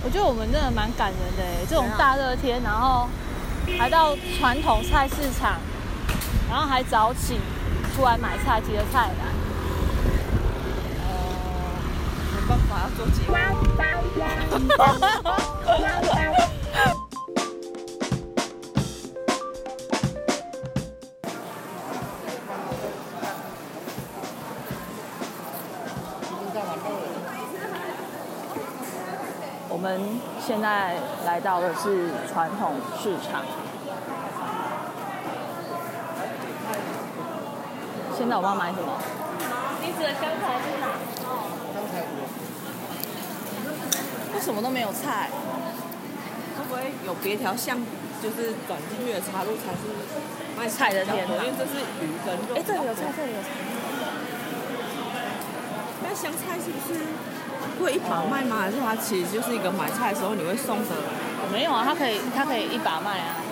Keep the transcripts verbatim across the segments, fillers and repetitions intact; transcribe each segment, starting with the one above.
我觉得我们真的蛮感人的哎，这种大热天，然后还到传统菜市场，然后还早起出来买菜，提着菜来。 呃，没办法，要做节目。 我们现在来到的是传统市场。现在我们要买什么？你指的香菜是哪？ 为什么都没有菜？会不会有别条巷，就是转进去的岔路才是卖菜的天堂？ 因为这是鱼跟肉。 哎，这里有菜，这里有菜。 那香菜是不是会一把卖吗？还是它其实就是一个买菜的时候你会送的？ 没有啊，它可以，它可以一把卖啊。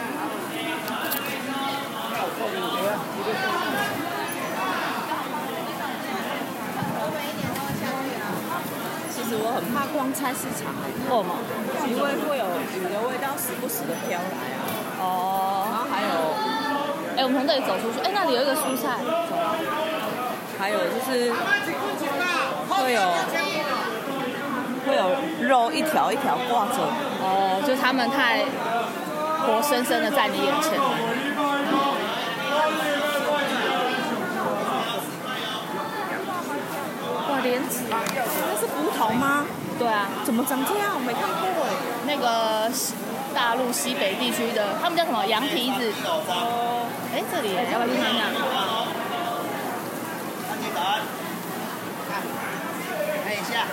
其实我很怕逛菜市场， 为什么？ 因为会有鱼的味道时不时的飘来啊。 哦。 然后还有， 哎，我们从这里走出去，哎，那里有一个蔬菜，走啊。 还有就是会有会有肉一条一条挂着。 哦，就是他们太活生生的在你眼前了。哇，莲子， 那是葡萄吗？ 对啊。 怎么长这样？我没看过哎。 那个大陆西北地区的，他们叫什么羊蹄子？哦。哎，这里要不要去看看？ 看一下。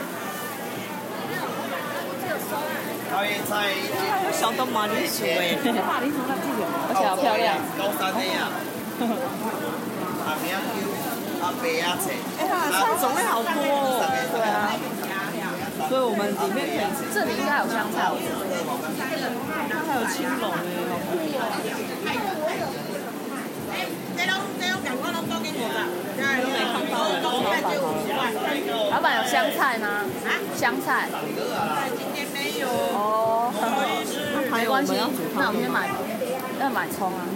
高叶菜。 还有小的马铃薯哎。马铃薯它这个， 而且好漂亮。 高山的呀。阿明 Q， 阿北阿菜。 哎呀，菜种类好多哦。 对啊。 所以我们里面可以吃。 这里应该有香菜，我觉得。 它还有青龙哎，好酷哦。 这种这种两块都多给我的。 都没看到哎。 老板有香菜吗？啊？香菜。 今天没有。 哦。没关系，那我们先买，要买葱啊。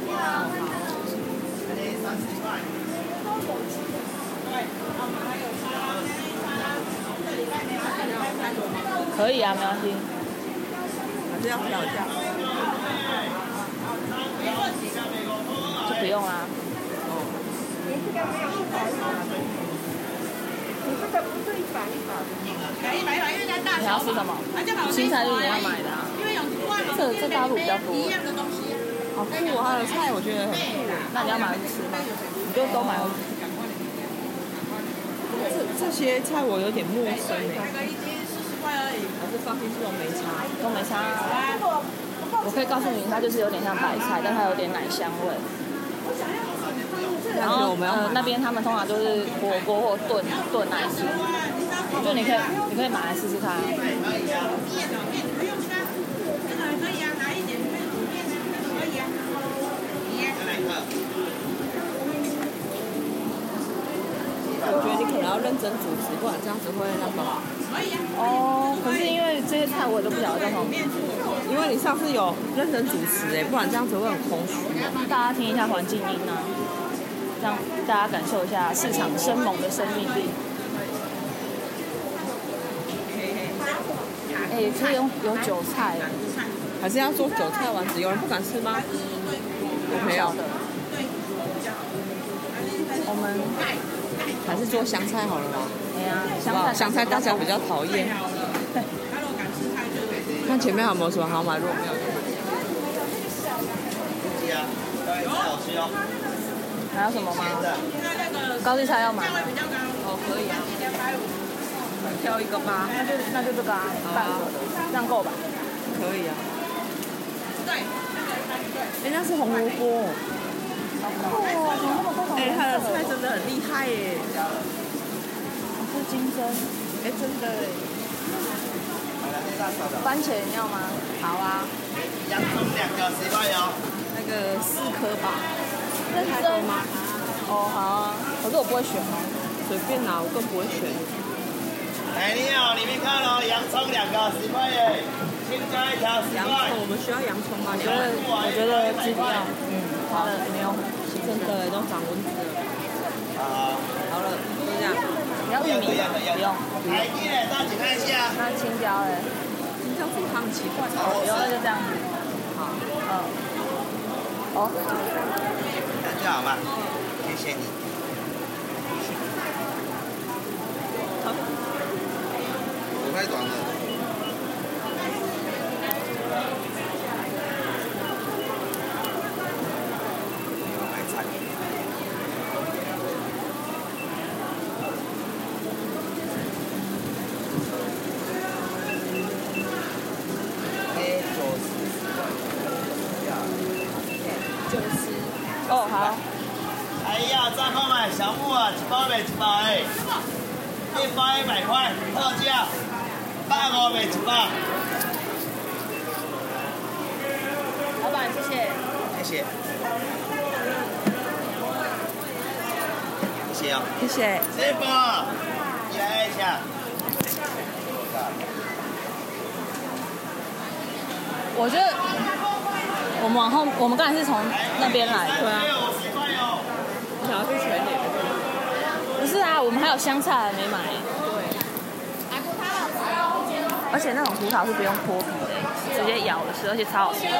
可以啊，没关系。 还是要调一下。 就不用啦。你要吃什么？青菜是你要买的啊。这这大陆比较多。 好酷哦，它的菜我觉得很酷。 那你要买回去吃吗？你就都买回去。 这这些菜我有点陌生哎。还是放进去都没差， 都没差。我可以告诉你，它就是有点像白菜，但它有点奶香味。然后呃那边他们通常就是火锅或炖炖来吃，就你可以你可以买来试试看。我觉得你可能要认真主持，不然这样子会那个。哦，可是因为这些菜我都不晓得叫什么名字。 因为你上次有认真主持哎，不然这样子会很空虚。 大家听一下环境音啊，让大家感受一下市场生猛的生命力。哎，也可以用有韭菜， 还是要做韭菜丸子？有人不敢吃吗？我没有。 我们还是做香菜好了吗？ 哎呀，香菜香菜大家比较讨厌。看前面有没有什么好买，如果没有就买。 还有什么吗？高丽菜要买吗？ 哦，可以啊。挑一个吧。 那就那就这个啊，半个的，这样够吧？ 可以啊。对。哎，那是红萝卜。哦，哎，他的菜真的很厉害耶。 是金针。 哎，真的哎。 番茄你要吗？好啊。 洋葱两个十块哦。 那个四颗吧。 认真吗？哦，好啊。可是我不会选哦。 随便拿，我更不会选。 哎，你好，里面看哦，洋葱两个十块耶，青椒一条十洋块。 葱，我们需要洋葱吗？ 我觉得我觉得自己要，嗯，它的没有真的都长蚊子了。 好， 好了，就这样。 你要玉米吗？不用。 海地嘞，大请看一下。 那青椒嘞？ 青椒煮汤奇怪。 不用，那就这样子。 好， 嗯。哦。 这样就好嘛，谢谢你。我太短了。白菜。 哦，好。 哎呀，再购买小木啊，一包卖一包哎，一包一百块，特价，百五卖一包。 老板，谢谢。 谢谢。谢谢哦。 谢谢。 师傅，你来一下。 我觉得我们往后，我们刚才是从那边来的。 对啊。我想要去全联。 不是啊，我们还有香菜还没买。 对。 而且那种葡萄是不用剥皮的，直接咬的吃，而且超好吃。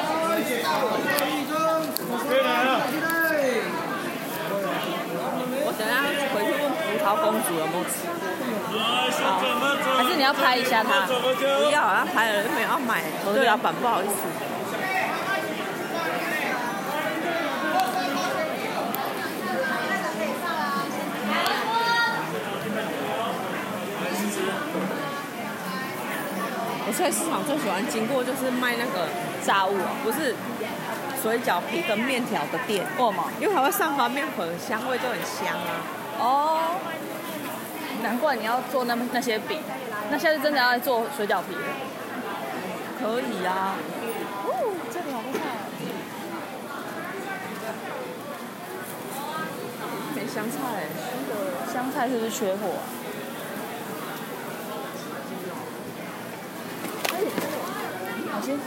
我等下回去问葡萄公主有没有吃。 好，还是你要拍一下它？ 不要，要拍了没有要买，我的老板不好意思。我在市场最喜欢经过就是卖那个炸物， 不是水饺皮跟面条的店。 为什么？ 因为还会上滑面粉，香味就很香啊。 哦，难怪你要做那那些饼，那下次真的要来做水饺皮了。 可以啊。 哦，这里好多菜。 没香菜、欸， 那个香菜是不是缺货、啊？好先。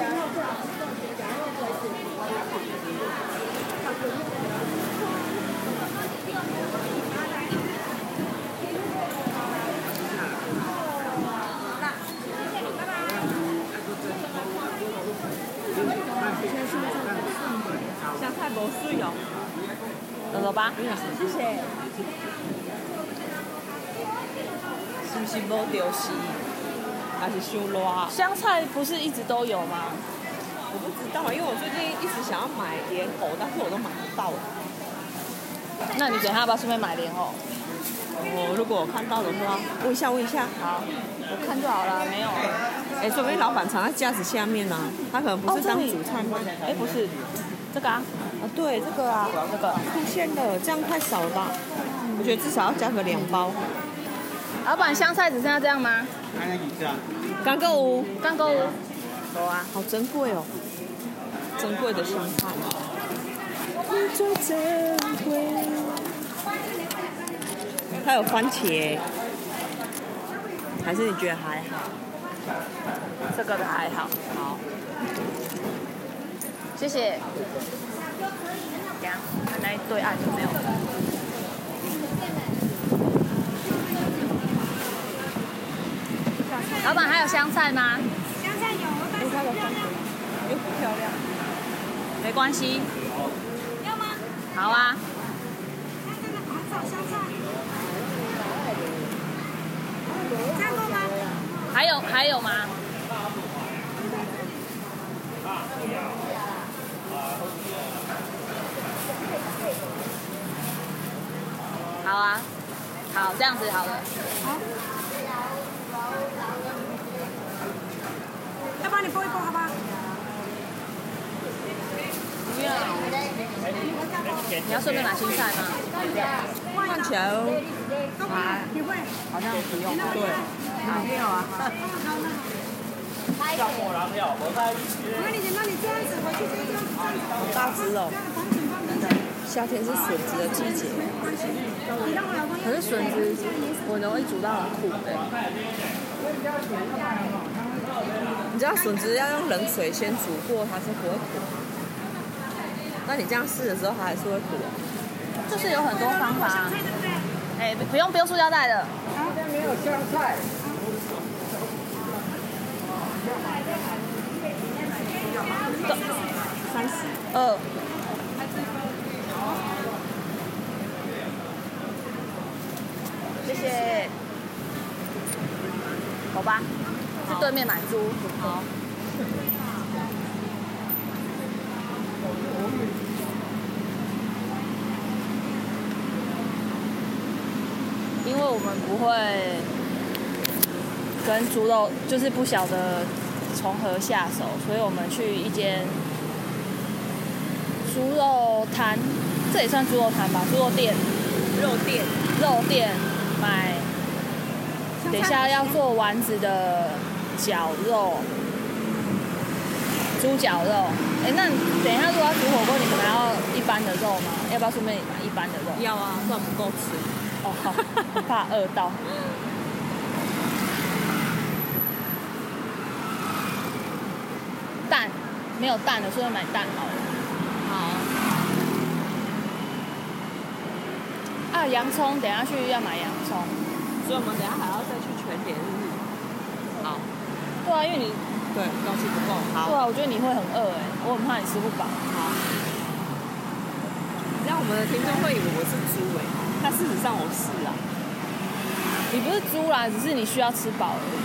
香菜无水哦。 走走吧。 谢谢。是不是无丢失？还是伤热？ 香菜不是一直都有吗？ 我不知道，因为我最近一直想要买莲藕，但是我都买不到。 那你等一下要不要顺便买莲藕？ 我如果我看到的话，问一下问一下。 好，我看就好了，没有。 哎，说不定老板藏在架子下面呢、啊，他可能不是当主菜吗？ 哎、哦，不是，这个啊。 啊，对，这个啊， 这个出现了，这样太少了吧？我觉得至少要加个两包。 老板，香菜只剩下这样吗？ 刚购物， 刚购物。 有啊，好珍贵哦，珍贵的香菜。最珍贵。还有番茄，还是你觉得还好？ 这个的还好。好。谢谢。这样，那一对岸就没有了。老板还有香菜吗？ 香菜有， 哎，它的番茄又不漂亮。 没关系。 要吗？ 好啊。 那这个红枣香菜，加购吗？ 还有还有吗？好啊，好，这样子好了。 好。要帮你拨一拨，好不好？ 不要。你要顺便买青菜吗？ 看起来哦， 啊，你会？ 好像不用。 对，没有啊。 让我拿票，我在。 那你那你这样子回去就这样子， 好大只哦。 香夏天是笋子的季节， 可是笋子我容易煮到很苦的。 你知道笋子要用冷水先煮过，它是不会苦。那你这样试的时候，它还是会苦的。 就是有很多方法、啊。哎、欸，不用不用塑胶袋的。 这边没有香菜。 三十二。谢谢。好吧，去对面买猪。好。因为我们不会跟猪肉，就是不晓得从何下手，所以我们去一间猪肉摊，这也算猪肉摊吧，猪肉店、 肉店、 肉店买。等一下要做丸子的绞肉，猪绞肉。哎、欸，那等一下如果要煮火锅，你可能要一般的肉吗？要不要顺便买一般的肉？ 要啊，不然不够吃。 哦，好，怕饿到。蛋没有蛋的，顺便买蛋好了。 好。 啊，洋葱，等一下去要买洋葱。 所以我们等一下还要再去全联，是不是？好。 对啊，因为你对东西不够。好。 对啊，我觉得你会很饿哎，我很怕你吃不饱。 好。这样我们的听众会以为我是猪哎，但事实上我是啊。 你不是猪啦，只是你需要吃饱而已。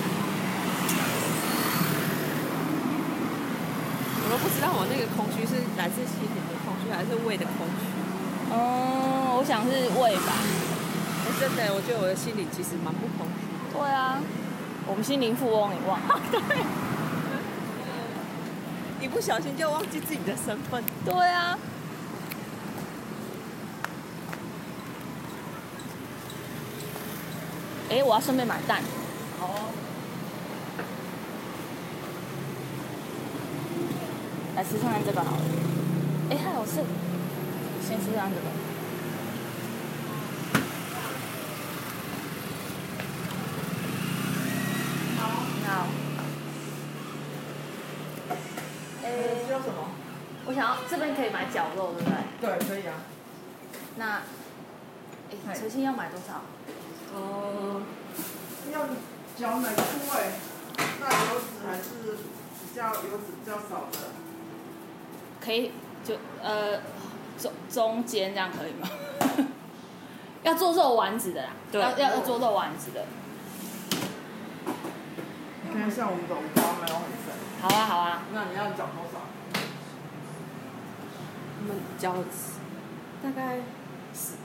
我都不知道我那个空虚是来自心灵的空虚，还是胃的空虚。 嗯，我想是胃吧。 哎、欸，真的，我觉得我的心灵其实蛮不空虚。 对啊，我们心灵富翁，你忘了？ 对。一不小心就忘记自己的身份。 对啊。哎、欸，我要顺便买蛋。 好哦。 来吃看看这个好了。哎、欸，还有是，先吃看这个。好。好。哎、欸， 需要什么？ 我想要这边可以买绞肉，对不对？ 对，可以啊。 那，哎、欸，陈鑫要买多少？ 呃，要绞哪个部位？那油脂还是比较油脂比较少的？ 可以，就呃中中间这样可以吗？要做肉丸子的啦， 对， 要要要做肉丸子的。 你看像我们的五花没有很深。 好啊好啊。 那你要绞多少？ 我们绞大概十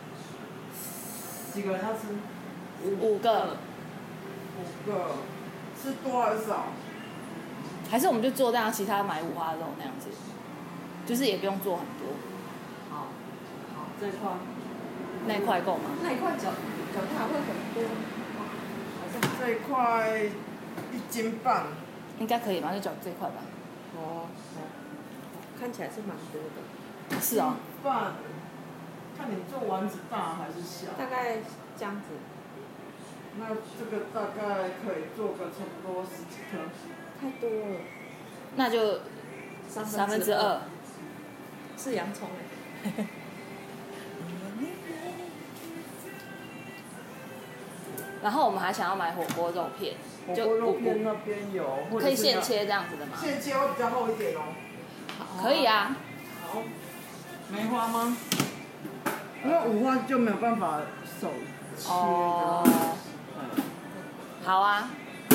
几个人要吃？ 五个。 五个，是多还是少？ 还是我们就做这样，其他买五花肉那样子，就是也不用做很多。 好，好这一块。 那一块够吗？ 那一块绞绞下来会很多。 这一块一斤半。 应该可以吧？就绞这一块吧。 哦，看起来是蛮多的。 是哦。 半，看你做丸子大还是小？ 大概这样子。 那这个大概可以做个差不多十几颗。 太多了。 那就三分之二。 是洋葱哎。 然后我们还想要买火锅肉片， 火锅肉片那边有， 可以现切这样子的吗？ 现切会比较厚一点哦。 可以啊。 好。梅花吗？因为五花就没有办法手切的。哦。嗯。 好啊。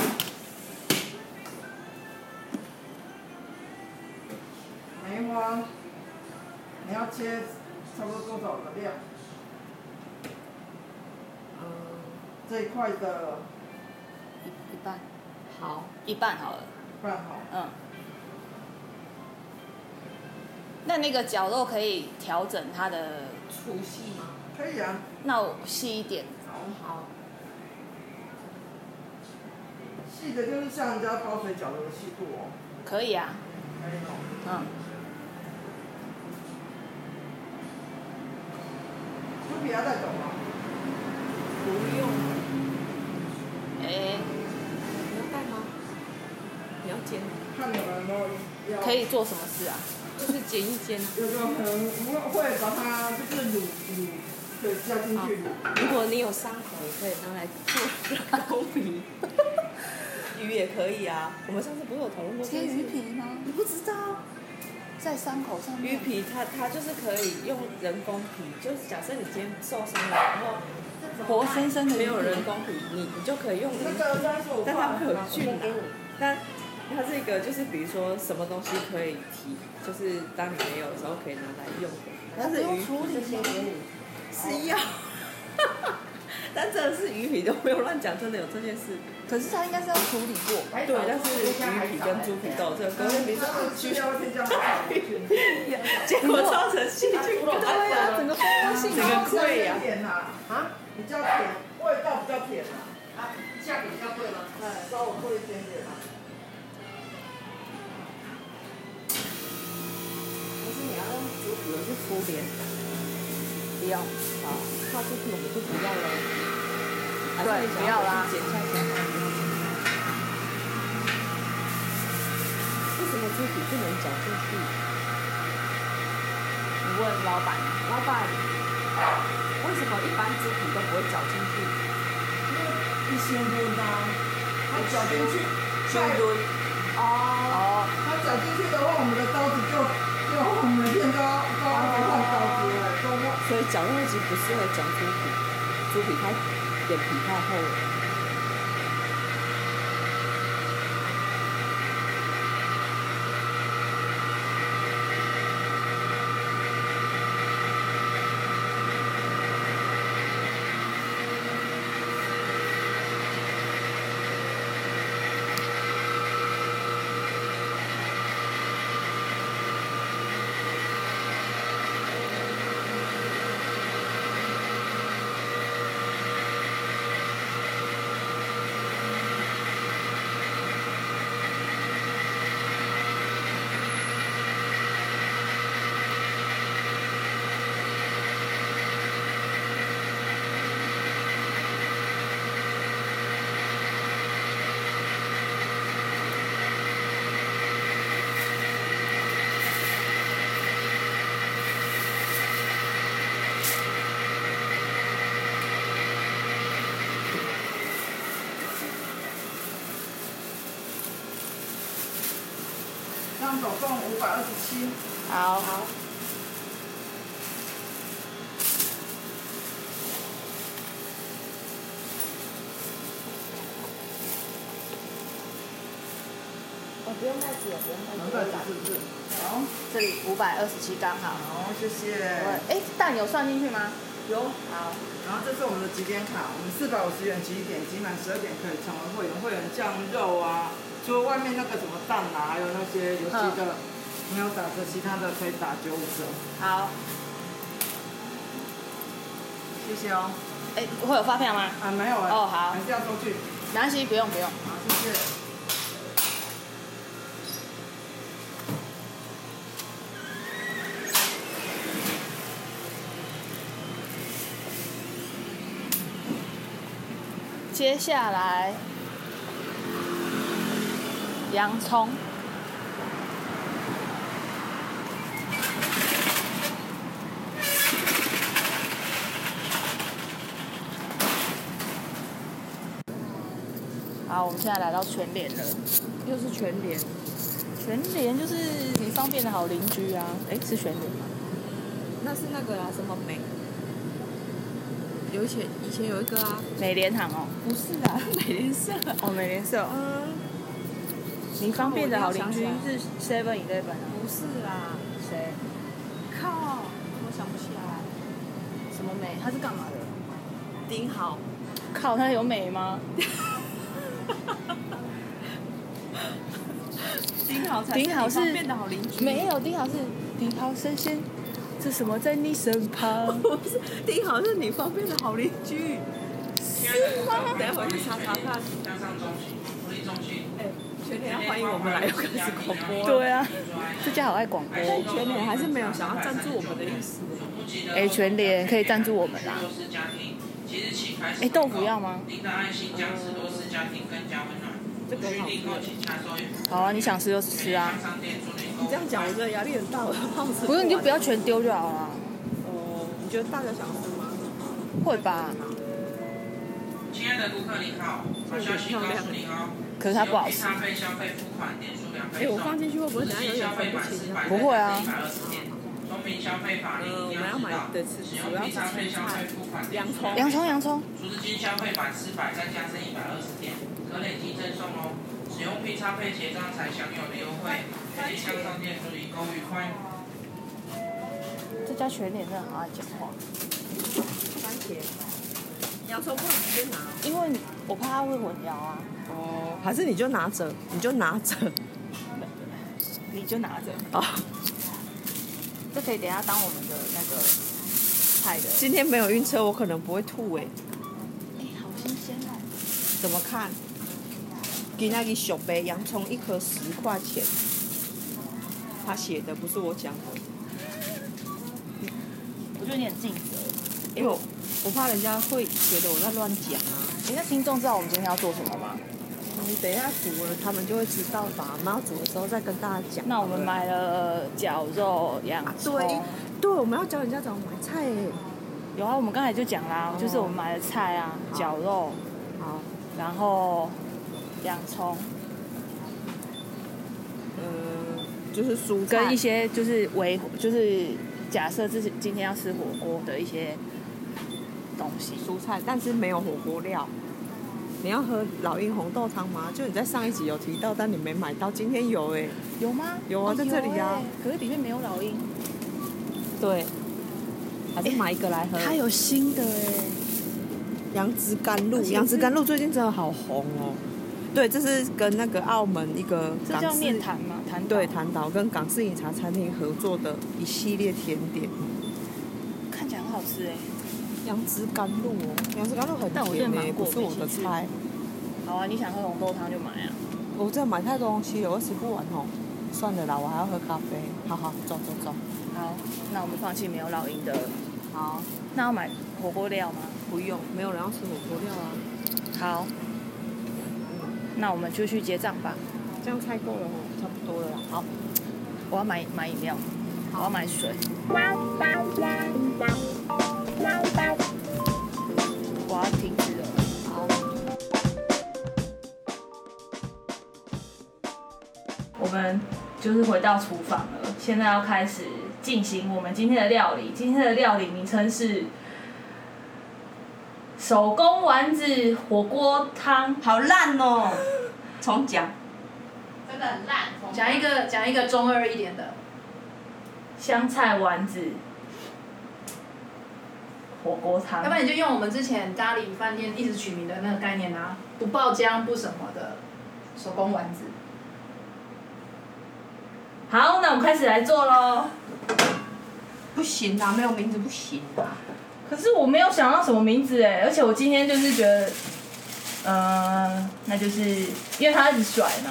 梅花，你要切差不多多少的量？ 嗯， 这一块的。 一一半。 好。 一半好了。 半好。 嗯。那那个绞肉可以调整它的粗细吗？ 可以啊。 那我细一点。 好。 细的就是像人家包水饺的细度哦。 可以啊。 可以哦。 嗯。 猪皮要带走吗？ 不用。 哎， 你要带吗？你要煎？ 看你们有没有要。 可以做什么事啊？ 就是煎一煎。 有时候可能我们会把它就是卤卤，对，加进去卤。 如果你有伤口，也可以拿来做人工皮。鱼也可以啊，我们上次不是有讨论过切鱼皮吗？ 你不知道？ 在伤口上面。 鱼皮它它就是可以用人工皮，就是假设你今天受伤了，然后活生生的没有人工皮，你你就可以用鱼皮，但它会有菌啊。但它是一个就是比如说什么东西可以提，就是当你没有的时候可以拿来用的。它是鱼处理皮是要，但真的是鱼皮都没有乱讲，真的有这件事。 可是它应该是要处理过吧？ 对，但是鱼皮跟猪皮都有这个勾芡，比如说需要添加结果造成细菌感染， 整个风性整个溃疡。 甜呐，啊，比较甜，味道比较甜啊。啊，价格比较贵吗？哎，稍微贵一点点啊。 可是你要用猪皮去敷脸， 不要。 好，画猪皮我们就不要了。 对，不要啦。 剪下剪下。为什么猪皮不能搅进去？ 你问老板。 老板，为什么一般猪皮都不会搅进去？ 因为一先炖啊，它搅进去， 先炖。 哦。哦。它搅进去的话，我们的刀子就就每天都要都要换刀子了，都要。 所以绞肉机不适合绞猪皮，猪皮它脸皮太厚了。 这样总共五百二十七。 好。好。 哦，不用袋子了，不用袋子。 能袋子是不是？好。 这里五百二十七刚好。 好，谢谢。 哎，蛋有算进去吗？ 有。 好。 然后这是我们的集点卡，我们四百五十元集点，集满十二点可以成为会员，会员酱肉啊。除了外面那个什么蛋啊，还有那些有机的没有打折，其他的可以打九五折。 好， 谢谢哦。 哎，会有发票吗？ 啊，没有哎。 哦，好。 还是要收据。 没关系，不用不用。 好，谢谢。 接下来。洋葱，好，我们现在来到全联了， 又是全联， 全联就是你方便的好邻居啊。哎，是全联吗？ 那是那个啊，什么美？有以前以前有一个啊， 美联行哦。 不是啊，美联社。 哦，美联社。 嗯。 你方便的好邻居是 Seven Eleven 啊？ 不是啦， 谁？ 靠，我想不起来。 什么美？他是干嘛的？ 丁好。 靠，他有美吗？ 丁好才是你方便的好邻居。 没有，丁好是丁好神仙，这什么在你身旁？ 不是，丁好是你方便的好邻居。 是吗？ 等一会去查查看。 加上中心，福利中心。 哎。全联要欢迎我们来，又开始广播。 对啊，这家好爱广播。 全联还是没有想要赞助我们的意思。 哎，全联可以赞助我们啦。哎，豆腐要吗？ 这个好吃。 好啊，你想吃就吃啊。 你这样讲，我真的压力很大，我怕我吃不完。 不是，你就不要全丢就好了。 哦，你觉得大家想吃吗？ 会吧。 亲爱的顾客您好，好消息告诉您哦。 可是它不好吃。 哎，我放进去会不会等下有点分不清？ 不会啊。 聪明消费法令呃，我们要买的是主要是青菜、洋葱、 洋葱、洋葱。 除值金消费满四百，再加赠一百二十点，可累积赠送哦。使用 P 叉配结账才享有的优惠，全力向上店祝你购物愉快。 这家全脸真的很爱讲话。 番茄、洋葱不能直接拿， 因为我怕它会混淆啊。 哦，还是你就拿着，你就拿着， 你就拿着。 哦。 这可以等一下当我们的那个菜的。 今天没有晕车，我可能不会吐哎、欸。 哎、欸，好新鲜哦！ 怎么看？今天小杯洋葱一颗十块钱，他写的不是我讲的。 我觉得你很尽责， 因为我我怕人家会觉得我在乱讲啊。 哎、欸，那听众知道我们今天要做什么吗？ 你等一下煮了，他们就会知道吧。我们要煮的时候再跟大家讲。 那我们买了绞肉、洋葱、 啊。对，对，我们要教人家怎么买菜诶。 有啊，我们刚才就讲啦，哦、就是我们买了菜啊，绞肉， 好， 然后洋葱， 呃，就是蔬菜跟一些就是维就是假设自己今天要吃火锅的一些东西， 蔬菜，但是没有火锅料。你要喝老鹰红豆汤吗？就你在上一集有提到，但你没买到，今天有哎、欸。 有吗？ 有啊， 哦、 在这里啊、 欸。可是里面没有老鹰。 对。还是买一个来喝。 它有新的哎、欸。 杨枝甘露，杨枝甘露最近真的好红哦。对，这是跟那个澳门一个港式。 这叫面坛吗？坛岛。 对，坛岛跟港式饮茶餐厅合作的一系列甜点。 看起来很好吃哎、欸。 杨枝甘露哦，杨枝甘露很甜诶、欸，不是我的菜。 好啊，你想喝红豆汤就买啊。 我这买太多东西了，我吃不完哦。算了啦，我还要喝咖啡。好好，走走走。 好，那我们放弃没有老鹰的。 好， 那要买火锅料吗？ 不用，没有人要吃火锅料啊。 好，那我们就去结账吧。 这样菜够了哦，差不多了啦。好， 我要买买饮料，我要买水。我要停止了。 好。 我们就是回到厨房了，现在要开始进行我们今天的料理。今天的料理名称是手工丸子火锅汤。 好烂哦！重讲。 真的很烂。 讲一个讲一个中二一点的。 香菜丸子火锅汤。 要不然你就用我们之前咖喱饭店一直取名的那个概念啊，不爆浆不什么的手工丸子。 好，那我们开始来做咯。 不行啦，没有名字不行啦。 可是我没有想到什么名字哎，而且我今天就是觉得，呃，那就是因为他一直甩嘛。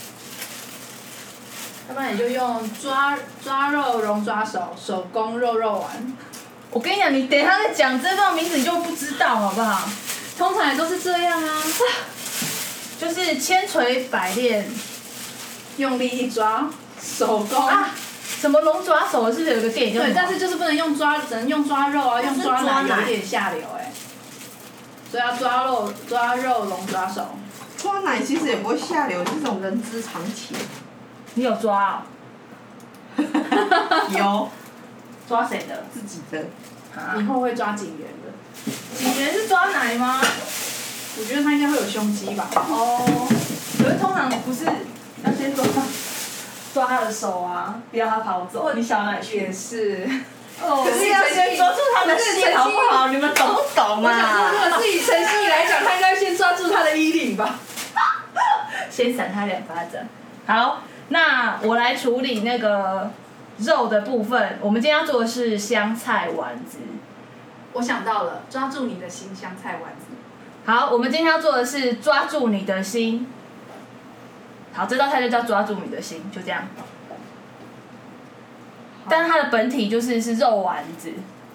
要不然你就用抓抓肉龙抓手手工肉肉丸。 我跟你讲，你等一下再讲这个名字你就不知道好不好？ 通常也都是这样啊， 就是千锤百炼， 用力一抓，手工。 啊，什么龙爪手是不是有一个电影叫？ 对，但是就是不能用抓，只能用抓肉啊，用抓奶有点下流哎、欸。所以要抓肉抓肉龙抓手。 抓奶其实也不会下流，这种人之常情。 你有抓哦？有。 抓谁的？ 自己的。 啊、 以后会抓警员的。 警员是抓奶吗？ 我觉得他应该会有胸肌吧。 哦。可是通常不是要先抓抓他的手啊，不要他跑走。你小奶去。 也是。 哦。可是要先抓住他的心好不好？你们懂不懂啊？ 我想说，如果是以陈心怡来讲，他应该先抓住他的衣领吧。 先闪他两巴掌。好，那我来处理那个肉的部分。我们今天要做的是香菜丸子。 我想到了，抓住你的心，香菜丸子。 好，我们今天要做的是抓住你的心。好，这道菜就叫抓住你的心，就这样。但是它的本体就是是肉丸子，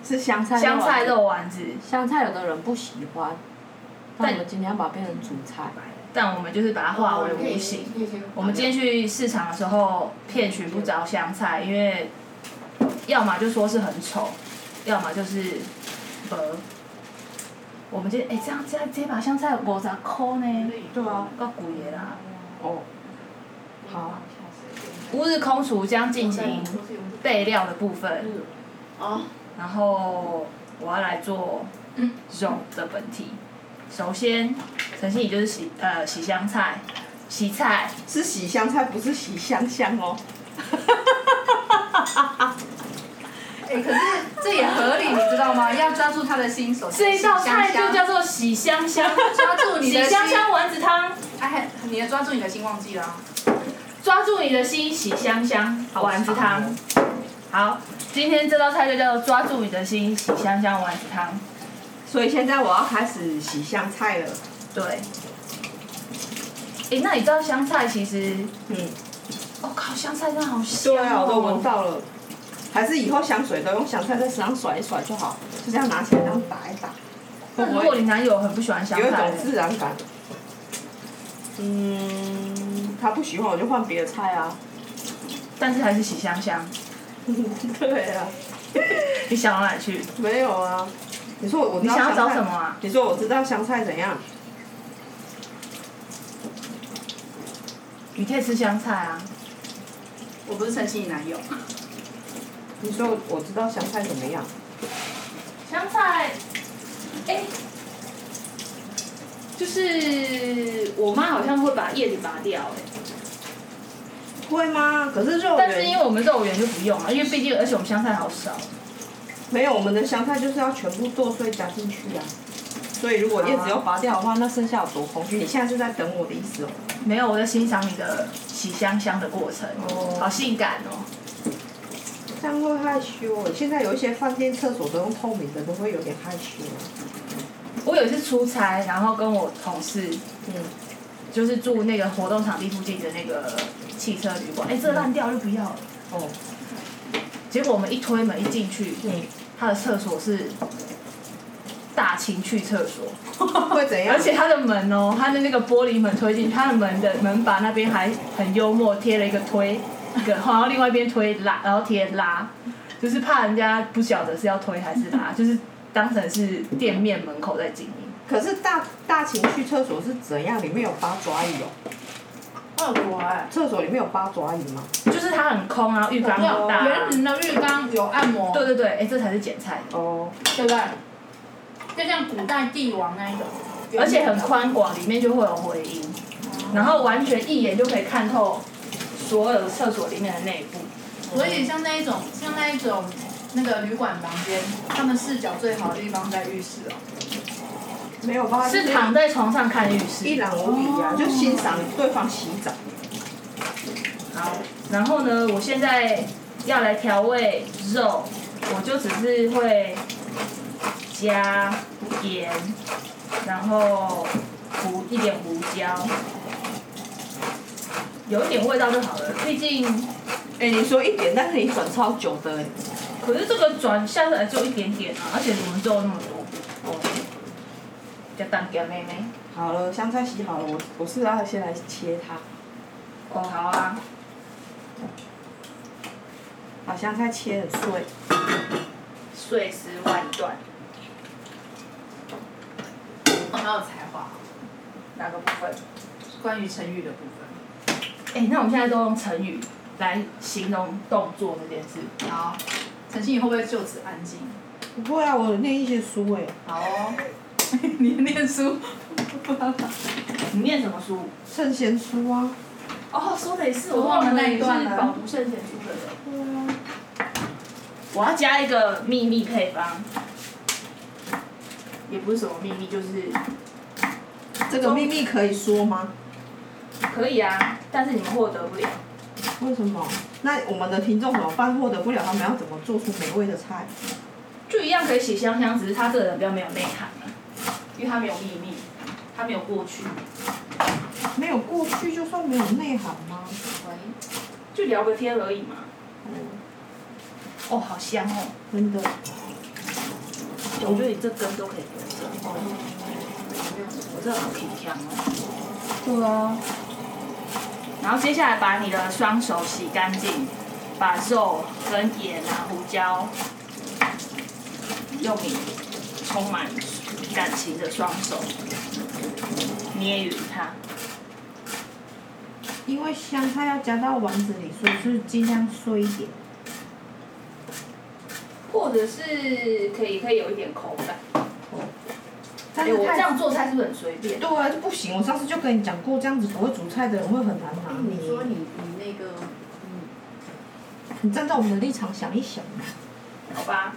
是香菜香菜肉丸子。 香菜有的人不喜欢，但我们今天要把它变成主菜。 但我们就是把它化为无形。我们今天去市场的时候，骗取不着香菜，因为要么就说是很丑，要么就是薄。我们今天哎、欸，这样这样这把香菜五十块呢？ 对啊， 够贵的啦。 哦。好。 乌日空厨将进行备料的部分。 哦。 然后我要来做肉的本体。首先，陈心怡就是洗呃洗香菜，洗菜是洗香菜，不是洗香香哦。 哎、欸，可是这也合理，你知道吗？要抓住他的心手。 这一道菜就叫做洗香香， 抓住你的洗香香丸子汤。 哎，你的抓住你的心忘记了、啊。 抓住你的心，洗香香丸子汤。好，今天这道菜就叫做抓住你的心，洗香香丸子汤。 所以现在我要开始洗香菜了。 对。哎、欸，那你知道香菜其实，嗯，我、哦、靠，香菜真的好香、哦。 对啊，我都闻到了。还是以后香水都用香菜在身上甩一甩就好，就这样拿起来这样打一打。 那如果你男友很不喜欢香菜， 有一种自然感。嗯，他不喜欢我就换别的菜啊。 但是还是洗香香。 对啊。 你想到哪里去？ 没有啊。你说我我你想要找什么啊？ 你说我知道香菜怎样？ 你可以吃香菜啊。 我不是陈心怡男友。 你说我知道香菜怎么样？ 香菜，哎、欸，就是我妈好像会把叶子拔掉、欸，哎。 会吗？可是肉圆。 但是因为我们肉圆就不用了，因为毕竟而且我们香菜好少。 没有，我们的香菜就是要全部剁碎加进去啊。所以如果叶子要拔掉的话，那剩下有多空虚？你现在是在等我的意思哦？ 没有，我在欣赏你的洗香香的过程，哦、好性感哦。 这样会害羞哎，现在有一些饭店厕所都用透明的，都会有点害羞。 我有一次出差，然后跟我同事，嗯，就是住那个活动场地附近的那个汽车旅馆，哎、欸，这烂掉就不要了。哦。结果我们一推门一进去，嗯，他的厕所是大情趣厕所。 会怎样？ 而且他的门哦，他的那个玻璃门推进，他的门的门把那边还很幽默贴了一个推。一个，然后另外一边推拉，然后贴拉，就是怕人家不晓得是要推还是拉，就是当成是店面门口在经营。 可是大大情趣厕所是怎样？里面有八爪椅哦。 二国哎。 厕所里面有八爪椅吗？ 就是它很空，然后浴缸很大。 圆形的浴缸有按摩。 对对对，哎、欸，这才是剪菜的。 哦。对不对？就像古代帝王那一种。 而且很宽广，里面就会有回音，然后完全一眼就可以看透。所有厕所里面的内部， 所以像那一种，像那一种那个旅馆房间，他们视角最好的地方在浴室哦。 没有吧？ 是躺在床上看浴室， 一览无遗啊，就欣赏对方洗澡。 好，然后呢，我现在要来调味肉，我就只是会加盐，然后胡一点胡椒。有一点味道就好了，毕竟， 哎、欸，你说一点，但是你转超久的哎。 可是这个转下来就一点点啊，而且我们肉那么多。哦。加蛋给妹妹。 好了，香菜洗好了，我我是要先来切它。 哦，好啊。 把香菜切很碎。 碎尸万段。 哦，好有才华。 哪个部分？ 关于成语的部分。 哎、欸，那我们现在都用成语来形容动作这件事。 好，陈心怡会不会就此安静？ 不会啊，我念一些书哎。 好哦。你念书？ 你念什么书？ 圣贤书啊。 哦，说的也是， 我忘了那一段了。饱读圣贤书的人。对啊。我要加一个秘密配方。也不是什么秘密，就是。 这个秘密可以说吗？ 可以啊，但是你们获得不了。 为什么？那我们的听众怎么办？获得不了，他们要怎么做出美味的菜？ 就一样可以洗香香，只是他这个人比较没有内涵啊，因为他没有秘密，他没有过去。 没有过去就算没有内涵吗？ 就聊个天而已嘛。嗯。哦，好香哦！ 真的。 我觉得你这根都可以留着。哦。我这好挺强哦。 对啊。 然后接下来把你的双手洗干净，把肉跟盐啊、胡椒，用你充满感情的双手捏匀它。 因为香菜要加到丸子里，所以是尽量碎一点。 或者是可以可以有一点口感。哎、欸，我这样做菜是不是很随便？ 对啊，这不行。我上次就跟你讲过，这样子不会煮菜的人会很难拿捏。 你说你你那个，嗯， 你站在我们的立场想一想。 好吧。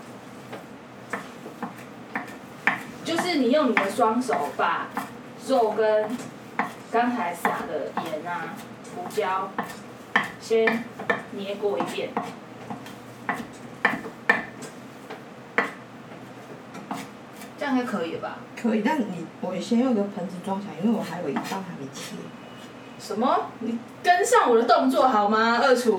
就是你用你的双手把肉跟刚才撒的盐啊、胡椒先捏过一遍。这样应该可以了吧？ 可以，但你我先用一个盆子装起来，因为我还有一半还没切。 什么？你跟上我的动作好吗，二厨？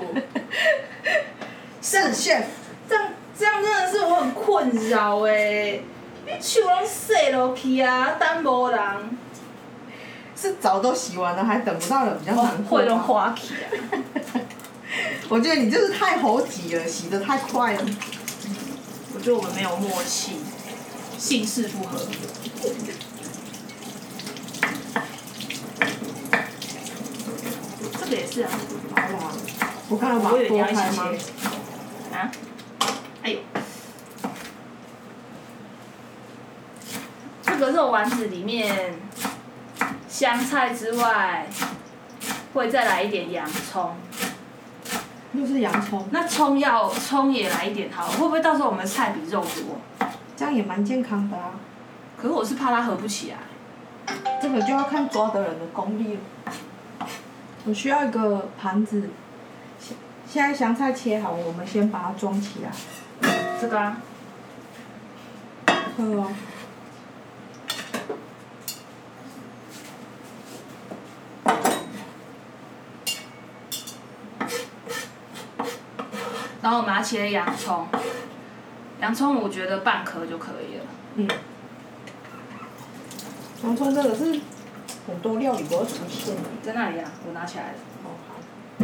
视线。 这样这样真的是我很困扰哎、欸！你手拢洗落去啊，等无人。 是澡都洗完了，还等不到人比较难过。 会都花起啊！ 我觉得你就是太猴急了，洗得太快了。 我觉得我们没有默契。姓氏不合。这个也是啊。 好啦，我刚才把它剥开吗？ 啊？哎呦！这个肉丸子里面，香菜之外，会再来一点洋葱。 又是洋葱。 那葱要葱也来一点好了，会不会到时候我们的菜比肉多？ 这样也蛮健康的啊。 可是我是怕它合不起来。 这个就要看抓的人的功力了。我需要一个盘子。现在香菜切好，我们先把它装起来。 这个啊。 好哦。 然后我们要切洋葱。洋葱我觉得半颗就可以了。 嗯。洋葱这个是很多料理都会出现的。 在那里啊，我拿起来了。 哦好。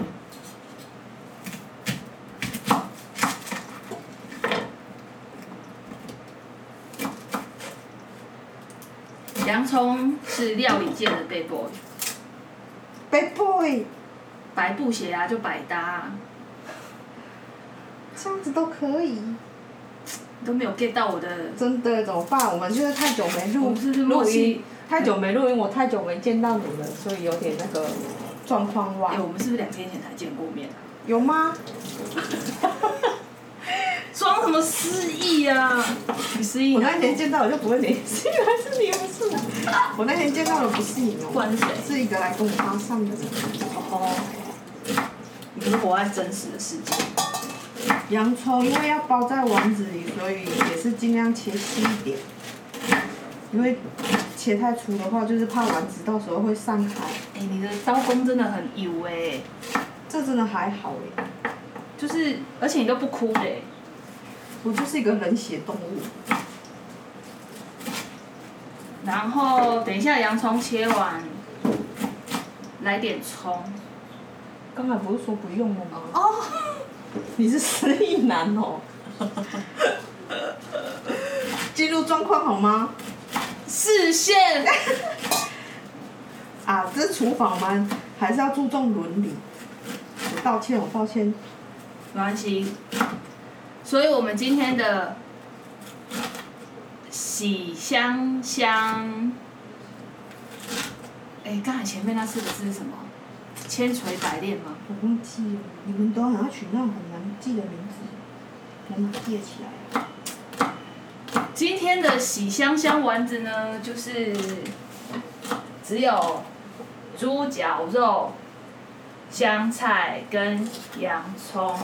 洋葱是料理界的 bad boy。 bad boy。 白布鞋啊，就百搭、啊。 这样子都可以。 都没有 get 到我的。 真的怎么办？我们就是太久没录录音， 太久没录音，我太久没见到你了，所以有点那个状况外。 哎、欸，我们是不是两天前才见过面啊？ 有吗？ 装什么失忆啊？你失忆？ 我那天见到我就不会联系，原来是你，不是我。我那天见到的不是你哦。 不然是谁？ 是一个来跟我搭讪的人。 哦。你是活在真实的世界。 洋葱因为要包在丸子里，所以也是尽量切细一点。因为切太粗的话，就是怕丸子到时候会散开。 哎、欸，你的刀工真的很油哎、欸。 这真的还好哎、 欸。就是，而且你都不哭嘞、欸。 我就是一个冷血动物。 然后等一下洋葱切完，来点葱。 刚才不是说不用了吗？ 哦。 你是失忆男哦。进入状况好吗？ 视线。 啊，这是厨房吗？还是要注重伦理。我道歉，我道歉。 没关系。所以我们今天的喜香香，哎、欸，刚才前面那四个字是什么？千锤百炼吗？ 我忘记了，你们都很爱取那种很难记的名字，我哪记得起来啊？ 今天的喜香香丸子呢，就是只有猪脚肉、香菜跟洋葱。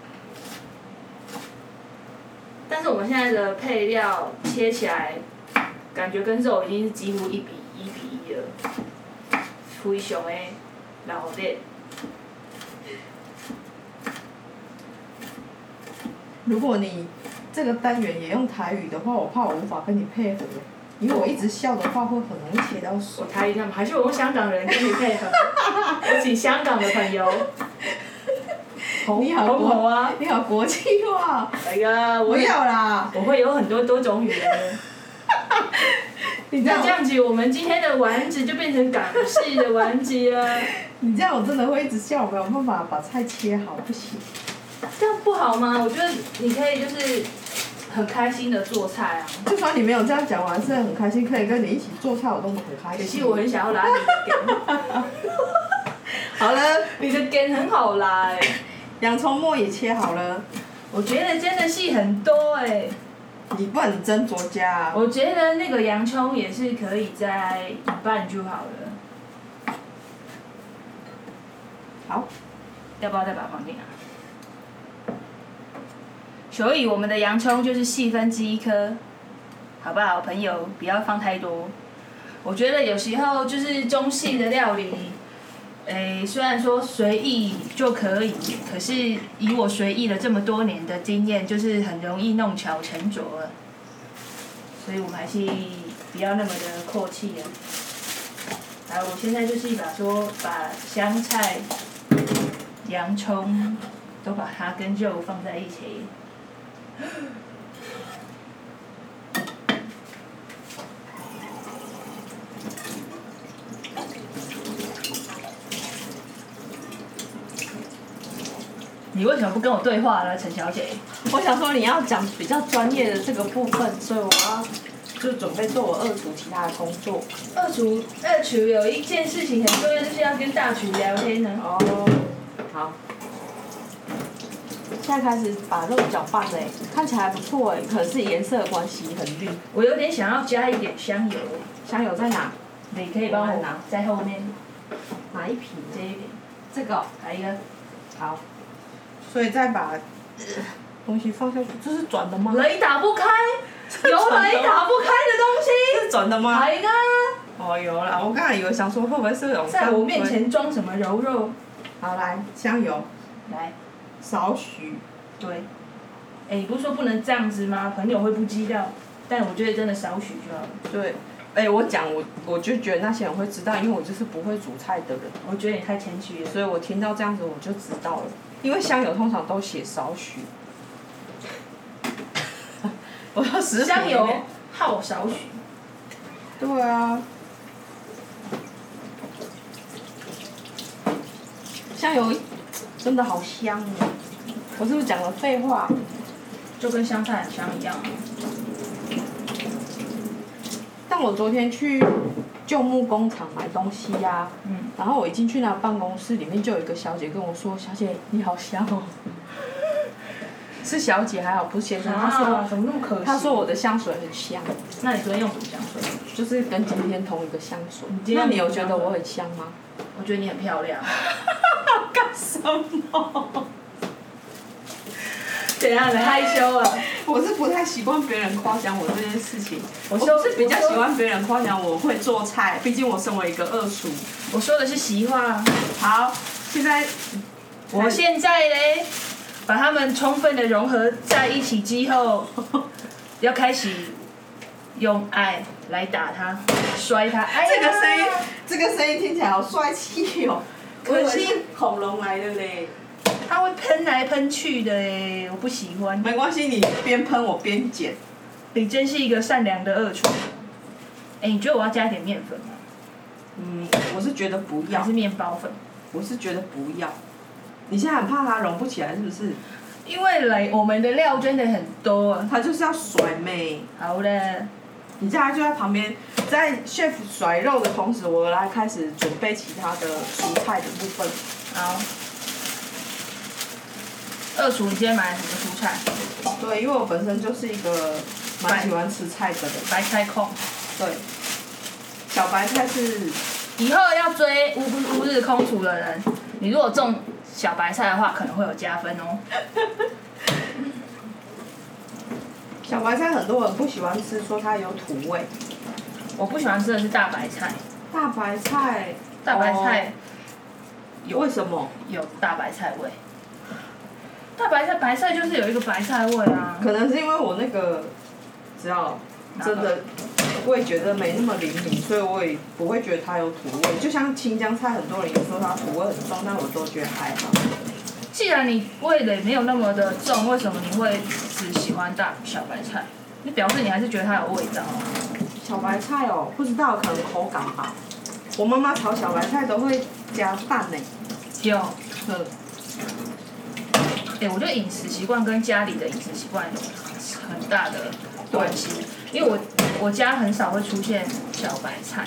但是我们现在的配料切起来，感觉跟肉已经是几乎一比一比一了，非常的老练。 如果你这个单元也用台语的话，我怕我无法跟你配合，因为我一直笑的话会很容易切到水。 我台语他们还是我用香港人跟你配合，我请香港的朋友。 你好红红啊！ 你好国际化。 哎呀，我不要啦！ 我会有很多多种语言的。 你这样那这样子，我们今天的丸子就变成港式的丸子了。 你这样我真的会一直笑，我没有办法把菜切好，不行。 这样不好吗？我觉得你可以就是很开心的做菜啊。 就算你没有这样讲，我还是很开心，可以跟你一起做菜，我都很开心。 可惜我很想要拉你的根。 好了， 你的根很好拉哎、欸。 洋葱末也切好了。 我觉得真的戏很多哎、欸。 你不然你斟酌加啊。 我觉得那个洋葱也是可以在一半就好了。 好。 要不要再把它放进来？所以我们的洋葱就是细分之一颗，好不好，朋友？不要放太多。我觉得有时候就是中式的料理，诶，虽然说随意就可以，可是以我随意了这么多年的经验，就是很容易弄巧成拙了。所以我们还是不要那么的阔气了。来，我现在就是把说把香菜、洋葱都把它跟肉放在一起。你为什么不跟我对话呢，陈小姐？ 我想说你要讲比较专业的这个部分，所以我要就准备做我二厨其他的工作。 二厨二厨有一件事情很重要，就是要跟大厨聊天呢。 哦，好。现在开始把肉搅拌嘞，看起来还不错哎，可是颜色的关系很绿。 我有点想要加一点香油。 香油在哪？ 你可以帮我拿，在后面。 哪一瓶？ 这一瓶。 这个、哦。 来一个。 好。所以再把、呃、东西放下去，这是转的吗？ 雷打不开，有雷打不开的东西。 是转的吗？ 来一个。 哦，有啦，我刚才以为想说会不会是有。 在我面前装什么柔肉？ 好，来香油。 来。 少许。 对。哎，你不是说不能这样子吗？朋友会不知道，但我觉得真的少许就好了。 对。哎，我讲我我就觉得那些人会知道，因为我就是不会煮菜的人。 我觉得你太谦虚了。 所以我听到这样子我就知道了，因为香油通常都写少许。我要食谱香油耗少许。 对啊。香油真的好香哦！我是不是讲了废话？ 就跟香菜很香一样。 但我昨天去旧木工厂买东西呀、啊，嗯，然后我一进去那办公室里面就有一个小姐跟我说：“小姐，你好香哦。”是小姐还好，不是先生。她说：“ 怎么那么可惜？” 她说我的香水很香。 那你昨天用什么香水？ 就是跟今天同一个香水。那你有觉得我很香吗？ 我觉得你很漂亮。 干什么？ 怎样？你害羞了？ 我是不太习惯别人夸奖我这件事情。 我是比较喜欢别人夸奖我会做菜，毕竟我身为一个二厨。 我说的是实话。 好，现在我现在嘞，把它们充分的融合在一起之后，要开始用爱来打它，摔它。哎呀， 这个声音，这个声音听起来好帅气哦。 可惜恐龙来的嘞。 它会喷来喷去的诶，我不喜欢。 没关系，你边喷我边剪。 你真是一个善良的二厨。哎，你觉得我要加点面粉吗？ 嗯，我是觉得不要。 还是面包粉？ 我是觉得不要。你现在很怕它融不起来是不是？ 因为来我们的料真的很多啊。 它就是要甩妹。 好了。 你现在就在旁边，在 chef 甩肉的同时，我来开始准备其他的蔬菜的部分。 好。二厨，你今天买了什么蔬菜？ 对，因为我本身就是一个蛮喜欢吃菜的人。 白菜控。 对。小白菜是。 以后要追乌乌日空厨的人，你如果种小白菜的话，可能会有加分哦。 小白菜很多人不喜欢吃，说它有土味。 我不喜欢吃的是大白菜。 大白菜。 大白菜。 有为什么？ 有大白菜味。 大白菜白菜就是有一个白菜味啊。 可能是因为我那个，只要真的味觉得没那么灵敏，所以我也不会觉得它有土味。就像青江菜，很多人有说它土味很重，但我都觉得还好。 既然你味蕾没有那么的重，为什么你会只喜欢大小白菜？你表示你还是觉得它有味道啊？ 小白菜哦，不知道可能口感吧。我妈妈炒小白菜都会加蛋呢。 有。 嗯。 哎、欸，我觉得饮食习惯跟家里的饮食习惯有很大的关系，因为我我家很少会出现小白菜。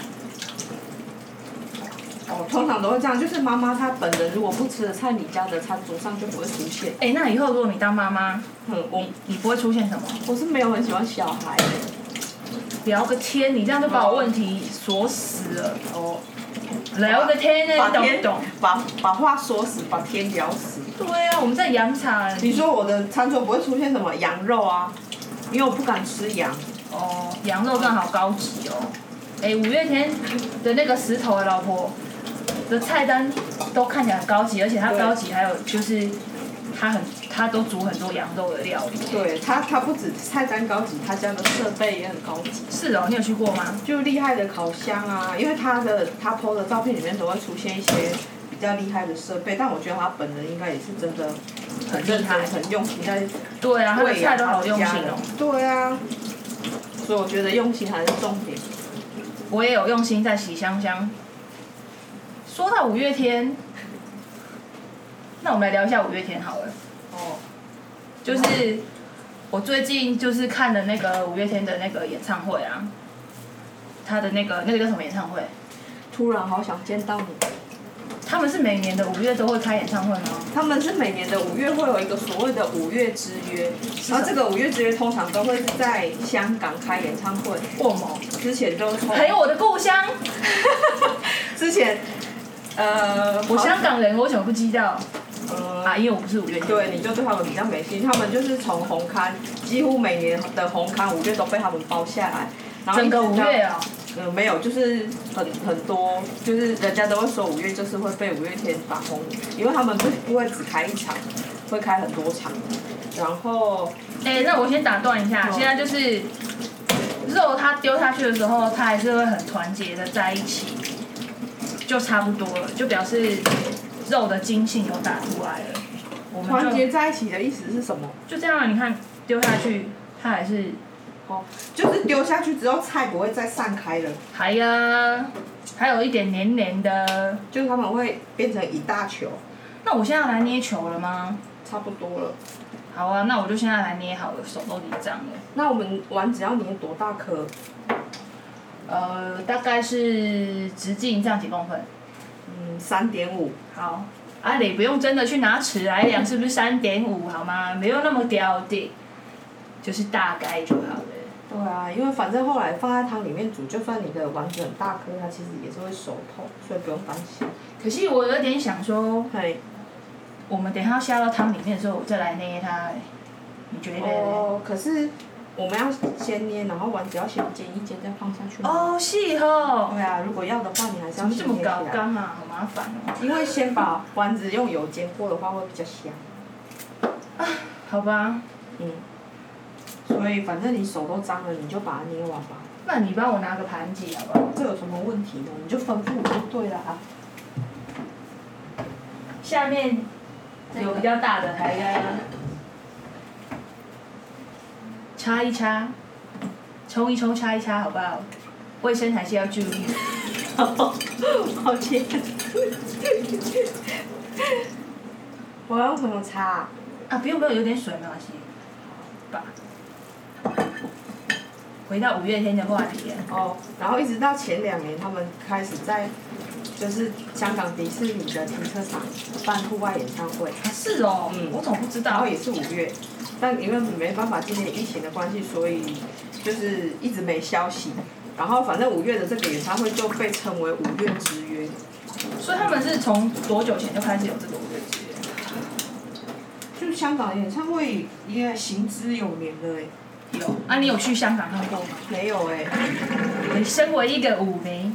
哦，通常都会这样，就是妈妈她本人如果不吃的菜，你家的餐桌上就不会出现。 哎、欸，那以后如果你当妈妈， 嗯，我你不会出现什么？ 我是没有很喜欢小孩。 聊个天，你这样就把我问题锁死了。哦。聊个天呢，你懂不懂？ 把把话说死，把天聊死。 对啊，我们在养场。 你说我的餐桌不会出现什么羊肉啊？因为我不敢吃羊。 哦，羊肉真的好高级哦。哎、欸，五月天的那个石头的老婆的菜单都看起来很高级，而且它高级还有就是它很它都煮很多羊肉的料理。 对，它它不止菜单高级，它家的设备也很高级。 是哦，你有去过吗？ 就厉害的烤箱啊，因为他的他 po 的照片里面都会出现一些比较厉害的设备，但我觉得他本人应该也是真的很认真、很用心在。 对啊，他的菜都好用心哦。 对啊，所以我觉得用心还是重点。 我也有用心在洗香香。说到五月天，那我们来聊一下五月天好了。哦。就是我最近就是看的那个五月天的那个演唱会啊，他的那个那个叫什么演唱会？ 突然好想见到你。 他们是每年的五月都会开演唱会吗？ 他们是每年的五月会有一个所谓的五月之约，然后这个五月之约通常都会是在香港开演唱会。 过吗？ 之前都从。 还有我的故乡。 之前，呃， 我香港人，我为什么不知道？ 呃、 啊，因为我不是五月天。 对，你就对他们比较没兴趣。他们就是从红磡，几乎每年的红磡五月都被他们包下来。然后整个五月啊、哦？ 呃，没有，就是很很多，就是人家都会说五月就是会被五月天打红，因为他们不不会只开一场，会开很多场。然后， 哎、欸，那我先打断一下，哦、现在就是肉它丢下去的时候，它还是会很团结的在一起，就差不多了，就表示肉的筋性有打出来了。我们团结在一起的意思是什么？ 就这样啊，你看丢下去，它还是。 哦，就是丢下去之后菜不会再散开了。 还呀，还有一点黏黏的。 就是他们会变成一大球。 那我现在要来捏球了吗？ 差不多了。 好啊，那我就现在来捏好了，手都已经脏了。 那我们玩只要捏多大颗？ 呃，大概是直径这样几公分？ 嗯，三点五。 好，啊，你不用真的去拿尺来量是不是三点五好吗？没有那么刁的，就是大概就好了。 对啊，因为反正后来放在汤里面煮，就算你的丸子很大颗，它其实也是会熟透，所以不用担心。 可是我有点想说， 嘿， 我们等一下下到汤里面的时候，我再来捏它，你觉得？ 哦，可是我们要先捏，然后丸子要先煎一煎，再放下去。 哦，是哦。 对啊，如果要的话，你还是要先捏起来。 怎么这么高刚啊？好麻烦哦。 因为先把丸子用油煎过的话，会比较香。 啊，好吧。 嗯。所以反正你手都脏了，你就把它捏完吧。 那你帮我拿个盘子好不好？ 这有什么问题呢？你就吩咐我就对了啊。 下面有比较大的，还要擦一擦，冲一冲，擦一擦，好不好？卫生还是要注意。 抱歉。我要用什么擦？ 啊，不用不用，有点水没关系。吧。回到五月天的话题。 哦，然后一直到前两年，他们开始在，就是香港迪士尼的停车场办户外演唱会。 是哦，嗯，我怎么不知道？ 然后也是五月，但因为没办法，今年疫情的关系，所以就是一直没消息。然后反正五月的这个演唱会就被称为五月之约。 所以他们是从多久前就开始有这个五月之约？ 就香港的演唱会应该行之有年了哎。 有啊，你有去香港看过吗？ 没有哎、 欸。你身为一个舞迷，你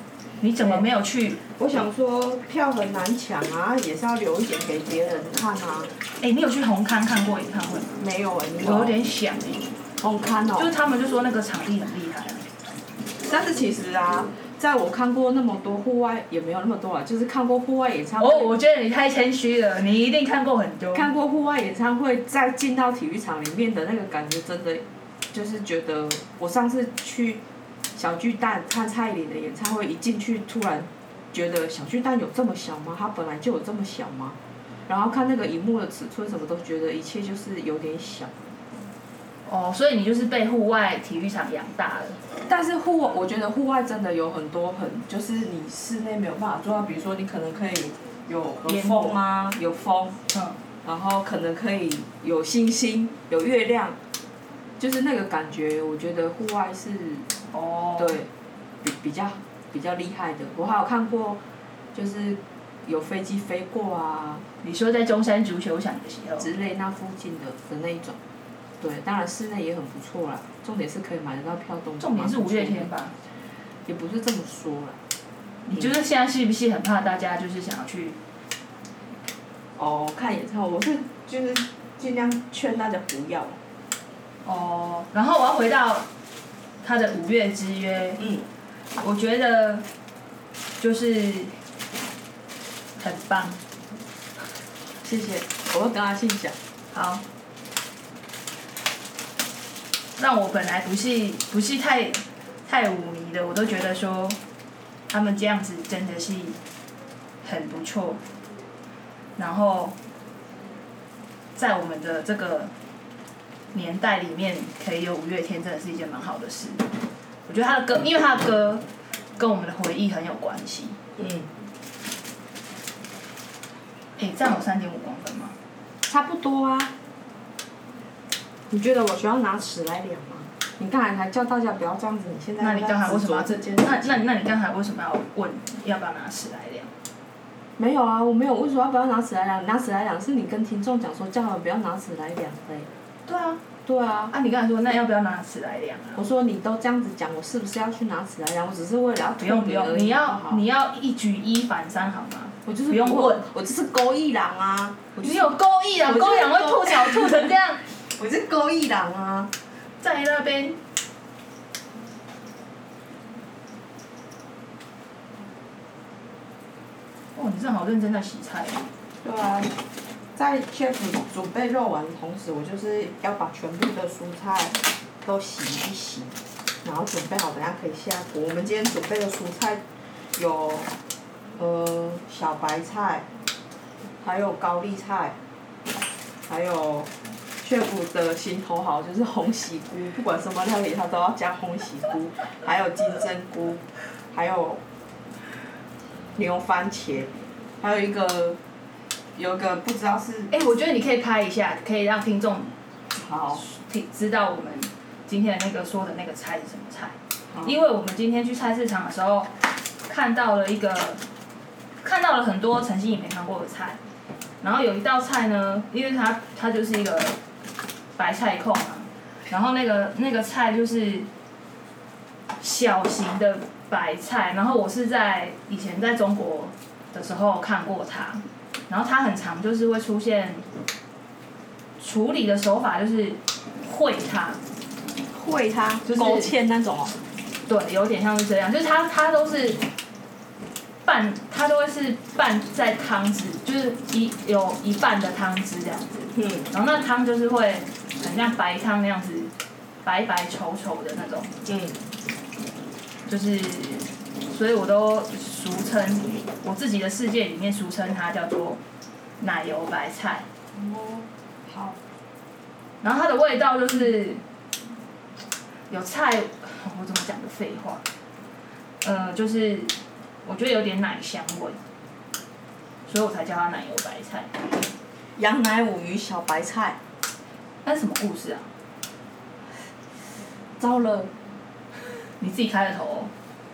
你怎么没有去？ 我想说票很难抢啊，也是要留一点给别人看啊。 哎、你有去红磡看过演唱会吗？ 没有哎、你我有点想哎、 红磡哦。 就是他们就说那个场地很厉害啊。 但是其实啊，在我看过那么多户外，也没有那么多啊，就是看过户外演唱会。 哦，我觉得你太谦虚了，你一定看过很多。 看过户外演唱会，再进到体育场里面的那个感觉，真的就是觉得，我上次去小巨蛋看蔡依林的演唱会，一进去突然觉得小巨蛋有这么小吗？它本来就有这么小吗？然后看那个荧幕的尺寸什么，都觉得一切就是有点小。 哦，所以你就是被户外体育场养大了。 但是户外，我觉得户外真的有很多很，就是你室内没有办法做到，比如说你可能可以有有风啊，有风， 嗯， 然后可能可以有星星，有月亮，就是那个感觉，我觉得户外是， 哦， 对，比比较比较厉害的。我还有看过，就是有飞机飞过啊。 你说在中山足球场的时候。 之类那附近的的那一种。对，当然室内也很不错啦，重点是可以买得到票都。 重点是五月天吧？ 也不是这么说啦。 你就是现在是不是很怕大家就是想要去？ 哦，看演唱会，我是就是尽量劝大家不要。 哦，然后我要回到他的五月之约。 嗯。 我觉得就是很棒。 谢谢，我会跟阿信讲。 好。让我本来不是不是太太舞迷的，我都觉得说他们这样子真的是很不错。然后在我们的这个年代里面，可以有五月天，真的是一件蛮好的事。我觉得他的歌，因为他的歌跟我们的回忆很有关系。 嗯。 哎，这样有三点五公分吗？ 差不多啊。你觉得我需要拿尺来量吗？你刚才还叫大家不要这样子，你现在那你刚才为什么要这件？ 那那那你刚才为什么要问要不要拿尺来量？ 没有啊，我没有为什么要不要拿尺来量？拿尺来量是你跟听众讲说叫他们不要拿尺来量的。 对啊。 对啊。 啊，你刚才说那要不要拿尺来量啊？ 我说你都这样子讲，我是不是要去拿尺来量？我只是为了要不用不用，你要你要一举一反三好吗？ 我就是不用问， 我就是勾一郎啊！ 你有勾一郎，勾一郎会吐槽吐成这样。 我是勾一郎啊， 在那边。哦，你真的好认真在洗菜哦。 对啊，在 chef 准备肉丸的同时，我就是要把全部的蔬菜都洗一洗，然后准备好，等下可以下锅。我们今天准备的蔬菜有，呃，小白菜，还有高丽菜，还有。chef 的心头好就是红喜菇，不管什么料理他都要加红喜菇，还有金针菇，还有牛番茄，还有一个有一个不知道是。 哎、欸，我觉得你可以拍一下，可以让听众好听知道我们今天的那个说的那个菜是什么菜，因为我们今天去菜市场的时候看到了一个，看到了很多陈欣也没看过的菜，然后有一道菜呢，因为它它就是一个。白菜控嘛，然后那个那个菜就是小型的白菜，然后我是在以前在中国的时候看过它，然后它很常就是会出现，处理的手法就是烩它， 烩它就是勾芡那种哦， 对，有点像是这样，就是它它都是拌，它都会是拌在汤汁，就是一有一半的汤汁这样子， 嗯， 然后那汤就是会。很像白汤那样子，白白稠稠的那种。 嗯。 就是，所以我都俗称，我自己的世界里面俗称它叫做奶油白菜。 哦。好。 然后它的味道就是有菜，我怎么讲的废话？呃，就是我觉得有点奶香味，所以我才叫它奶油白菜。 羊奶五鱼小白菜。 那是什么故事啊？ 糟了， 你自己开的头哦。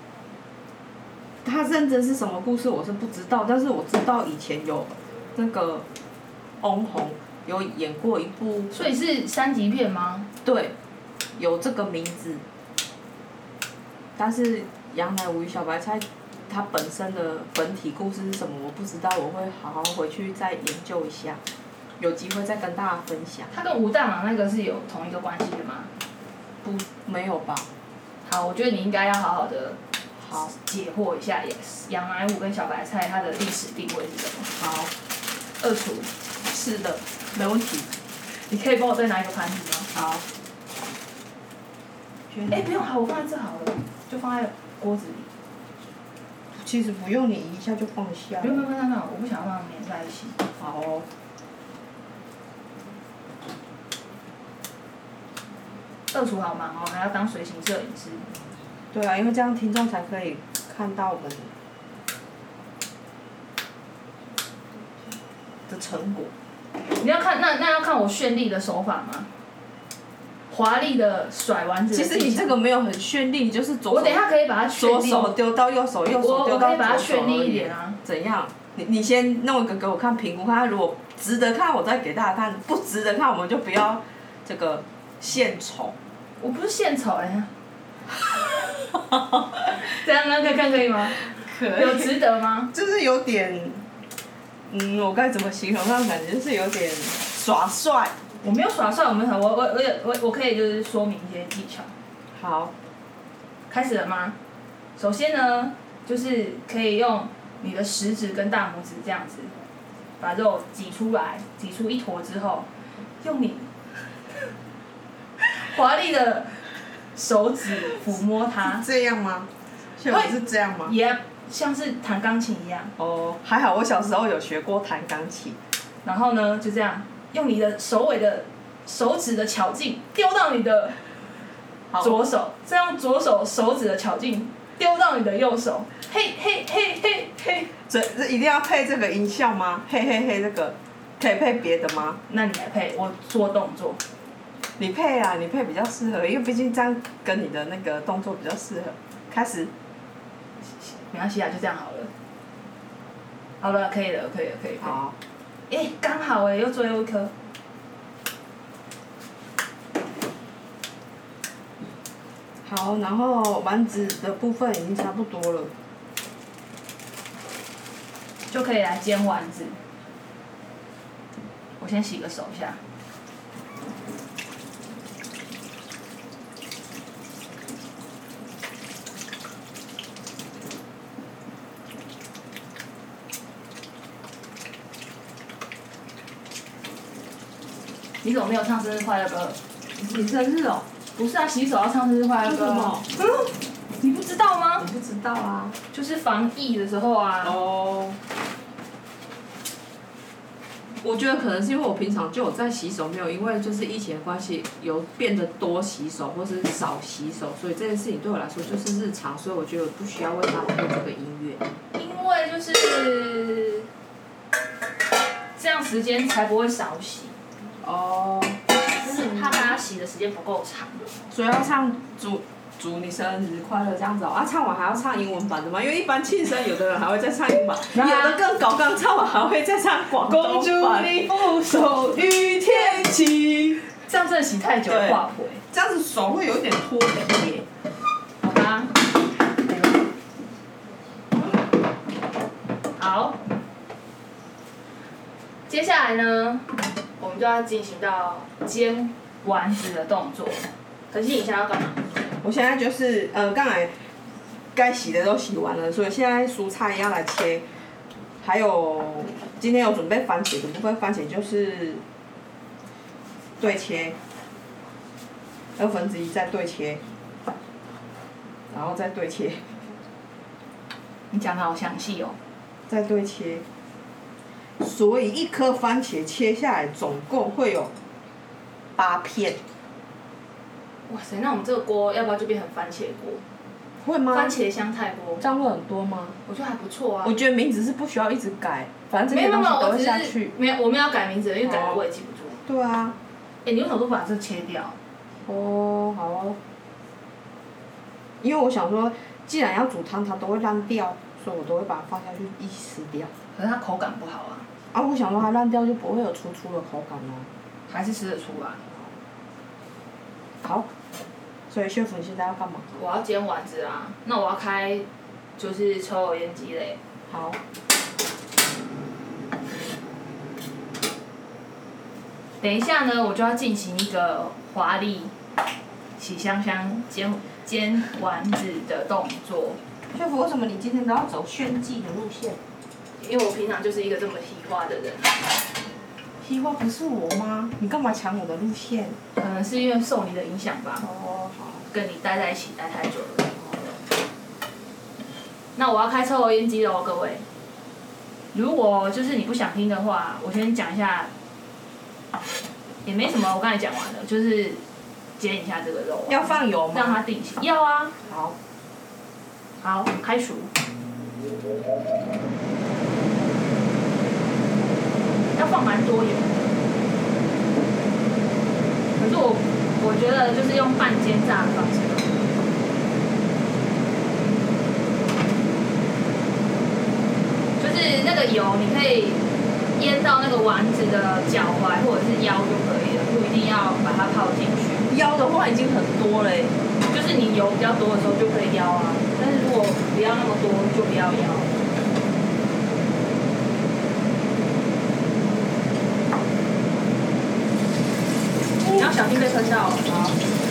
他认真是什么故事我是不知道，但是我知道以前有那个翁虹有演过一部。 所以是三级片吗？ 对，有这个名字。但是羊奶五鱼小白菜它本身的本体故事是什么，我不知道，我会好好回去再研究一下，有机会再跟大家分享。 它跟武大郎那个是有同一个关系的吗？ 不，没有吧？ 好，我觉得你应该要好好的好解惑一下，也羊奶舞跟小白菜它的历史定位是什么？ 好， 二厨， 是的，没问题。 你可以帮我再拿一个盘子吗？ 好。 哎、欸，不用，好，我放在这好了，就放在锅子里。 其实不用，你一下就放下。 不用不用不用，我不想让它们粘在一起。 好哦。 二厨好忙哦，还要当随行摄影师。 对啊，因为这样听众才可以看到我们的成果。 你要看那那要看我绚丽的手法吗？华丽的甩丸子的技巧。 其实你这个没有很绚丽，就是左手。 我等一下可以把它绚丽。 左手丢到右手，右手丢到左手。 我可以把它绚丽一点啊。 怎样？你你先弄一个给我看评估，看如果值得看，我再给大家看；不值得看，我们就不要这个献丑。 我不是献丑哎、欸。这样呢？看看可以吗？ 可以。 有值得吗？ 就是有点，嗯，我该怎么形容？那种感觉就是有点耍帅。 我没有耍帅，我没有，我我我我我可以就是说明一些技巧。 好， 开始了吗？首先呢，就是可以用你的食指跟大拇指这样子，把肉挤出来，挤出一坨之后，用你华丽的手指抚摸它。 这样吗？现在是这样吗？ 也像是弹钢琴一样。 哦，还好我小时候有学过弹钢琴。 然后呢，就这样。用你的手尾的手指的巧劲丢到你的左手，再用左手手指的巧劲丢到你的右手，嘿嘿嘿嘿嘿。 这这一定要配这个音效吗？嘿嘿嘿，这个可以配别的吗？ 那你来配，我做动作。 你配啊，你配比较适合，因为毕竟这样跟你的那个动作比较适合。开始。 没关系啊，就这样好了。好了，可以了，可以了，可以了。 好。 哎、欸，刚好哎、欸，又最后一颗。 好，然后丸子的部分已经差不多了， 就可以来煎丸子。我先洗个手一下。你怎么没有唱生日快乐歌？ 你生日哦？ 不是啊，洗手要唱生日快乐歌。为什么？嗯，你不知道吗？ 我不知道啊。 就是防疫的时候啊。 哦。我觉得可能是因为我平常就有在洗手，没有因为就是疫情的关系有变得多洗手或是少洗手，所以这件事情对我来说就是日常，所以我觉得我不需要为它配这个音乐。 因为就是这样时间才不会少洗。 哦， 就是怕大家洗的时间不够长。 所以要唱祝祝你生日快乐这样子哦，啊，唱完还要唱英文版的吗？因为一般庆生有的人还会再唱英文版，有的更高刚唱完还会再唱广东版。恭祝你福寿与天齐。 这样真的洗太久会化回。 这样子手会有一点脱皮耶。 好吧。好。接下来呢？我们就要进行到煎丸子的动作。可是你现在要干嘛？ 我现在就是呃，刚才该洗的都洗完了，所以现在蔬菜要来切。还有今天有准备番茄的部分，番茄就是对切，二分之一再对切，然后再对切。 你讲的好详细哦。 再对切。所以一颗番茄切下来总共会有八片。 哇塞，那我们这个锅要不要就变成番茄锅？ 会吗？ 番茄香菜锅。 这样会很多吗？ 我觉得还不错啊。 我觉得名字是不需要一直改，反正这些东西都会下去。 没有，我们要改名字，因为改了我也记不住。 对啊。 哎、欸，你为什么不把这切掉？ 哦，好哦。因为我想说，既然要煮汤，它都会烂掉，所以我都会把它放下去一起吃掉。 可是它口感不好啊。 啊，我想说它烂掉就不会有粗粗的口感了。 还是吃得出来。 好。所以，chef你现在要干嘛？ 我要煎丸子啊，那我要开就是抽油烟机类。 好。 等一下呢，我就要进行一个华丽喜香香煎煎丸子的动作。 学傅，为什么你今天都要走炫技的路线？ 因为我平常就是一个这么喜花的人。 喜花不是我吗？你干嘛抢我的路线？ 可能是因为受你的影响吧。 哦，好。 跟你待在一起待太久了。那我要开抽油烟机喽，各位。如果就是你不想听的话，我先讲一下，也没什么，我刚才讲完了，就是煎一下这个肉、啊。 要放油吗？ 让它定型。要啊。 好。 好，开熟。要放蛮多油。可是我我觉得就是用半煎炸的方式。就是那个油，你可以腌到那个丸子的脚踝或者是腰就可以了，不一定要把它泡进去。 腰的话已经很多嘞， 就是你油比较多的时候就可以腰啊，但是如果不要那么多就不要腰。你要小心被喷到。好。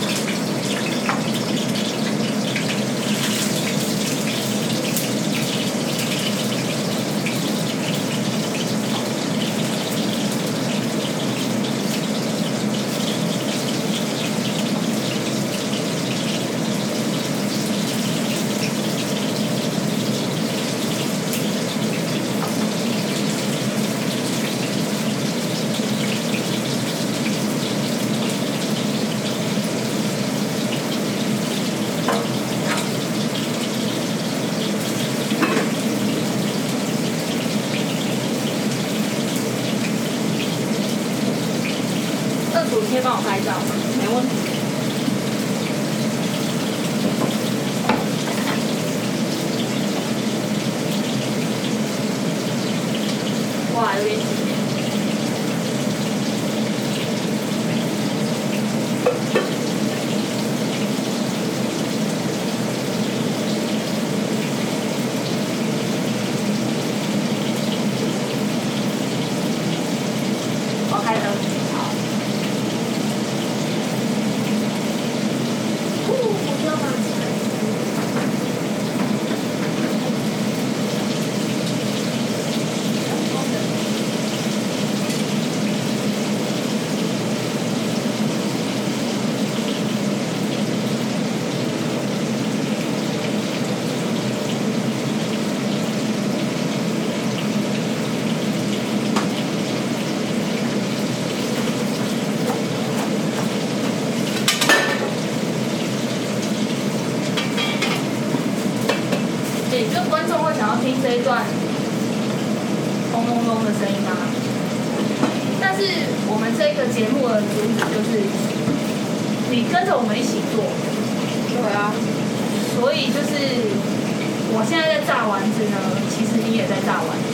你可以帮我拍照吗？ 没问题。 哇，有点紧。我开灯。你觉得观众会想要听这一段轰隆隆的声音吗？但是我们这个节目的主旨就是，你跟着我们一起做。 对啊。 所以就是我现在在炸丸子呢，其实你也在炸丸子。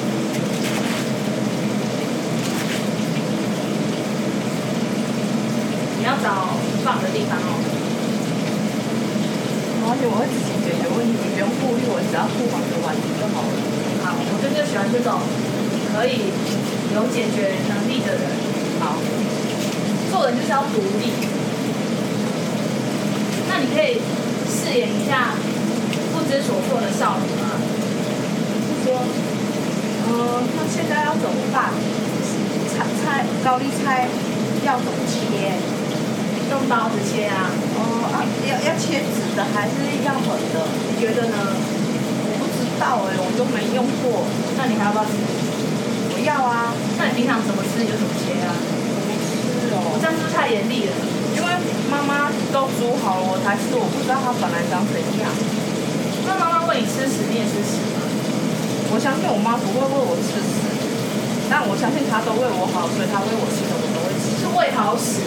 你要找放的地方哦。 而且我会自己解决问题，你不用顾虑，我只要顾好这个丸子就好了。 好，我就是喜欢这种可以有解决能力的人。好，做人就是要独立。那你可以饰演一下不知所措的少女吗？ 说，嗯，那现在要怎么办？菜菜高丽菜要怎么切？ 用刀子切啊。 哦啊，要要切直的还是要横的？ 你觉得呢？ 我不知道哎、欸，我都没用过。 那你还要不要吃？ 我要啊。 那你平常怎么吃你就怎么切啊？ 怎么吃哦？ 我这样是不是太严厉了？ 因为妈妈都煮好了，我才吃，我不知道它本来长怎样。 那妈妈喂你吃屎，你也吃屎吗？ 我相信我妈不会喂我吃屎，但我相信她都喂我好，所以她喂我吃的我都会吃。 是喂好屎。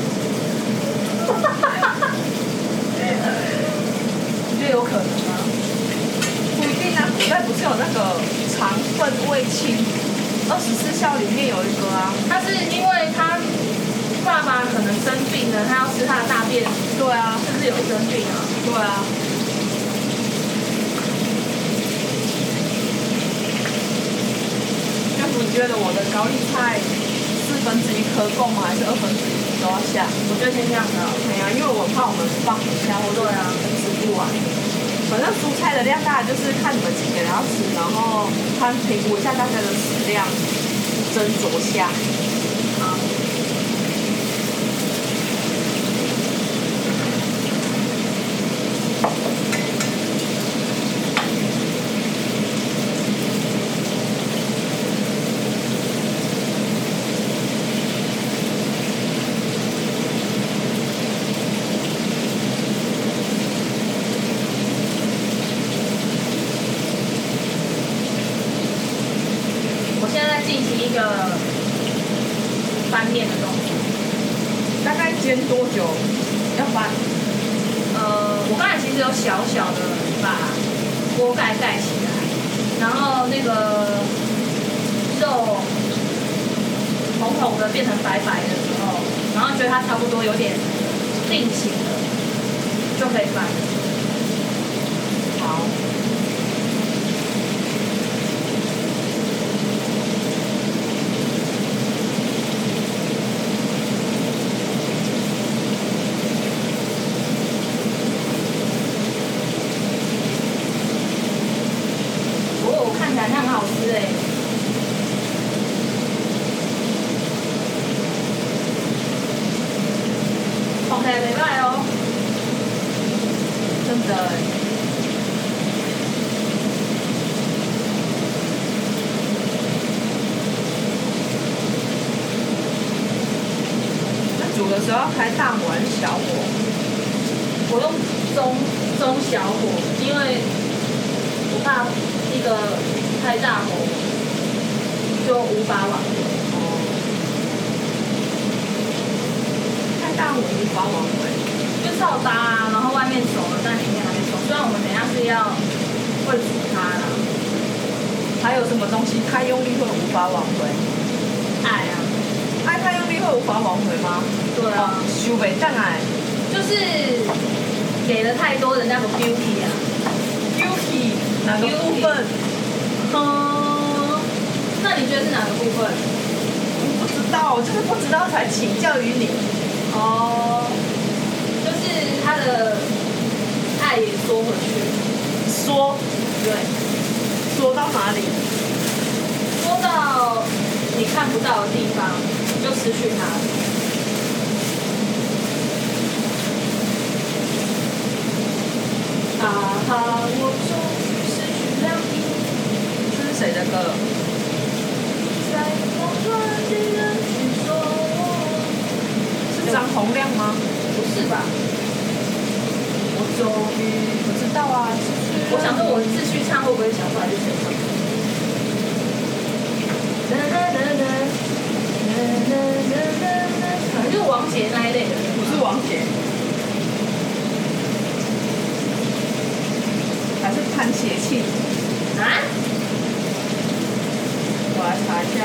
你觉得有可能吗？ 不一定啊，古代不是有那个肠粪胃清，二十四孝里面有一个啊。 他是因为他爸爸可能生病了，他要吃他的大便。 对啊。 是不是有生病啊？ 对啊。 觉得我的高丽菜四分之一颗够吗？还是二分之一都要下？ 我觉得先这样子好。 对呀、啊，因为我怕我们放不下，或者吃不完。反正蔬菜的量大概就是看你们几个人要吃，然后看评估一下大家的食量，斟酌下。 好。一个翻面的动作， 大概煎多久？要翻？ 呃，我刚才其实有小小的把锅盖盖起来，然后那个肉红红的变成白白的时候，然后觉得它差不多有点定型了，就可以翻。 好。 很好吃哎，放起来没坏哦， 真的。那煮的时候要开大火还是小火？ 我用中中小火，因为我怕一个。太大火就无法挽回。 哦。太大火无法挽回。 就照搭啊，然后外面熟了，但里面还没熟。虽然我们等一下是要会煮它啦。 还有什么东西太用力会无法挽回？ 爱啊！ 爱太用力会无法挽回吗？ 对啊。 收袂当爱。 就是给的太多，人家不 guilty 啊。 guilty 哪个部分？ 嗯，那你觉得是哪个部分？ 不知道，就是不知道才请教于你。 哦，就是他的爱也缩回去。 缩？ 对。 缩到哪里？ 缩到你看不到的地方，你就失去它了。啊哈！我终于失去了你。 谁的歌？是张洪量吗？ 不是吧？ 我终于不知道啊。 我想说，我自去唱会不会想出来是谁唱？可能就是王杰那一类的。 不是王杰。还是潘协庆？ 啊？ 我来查一下。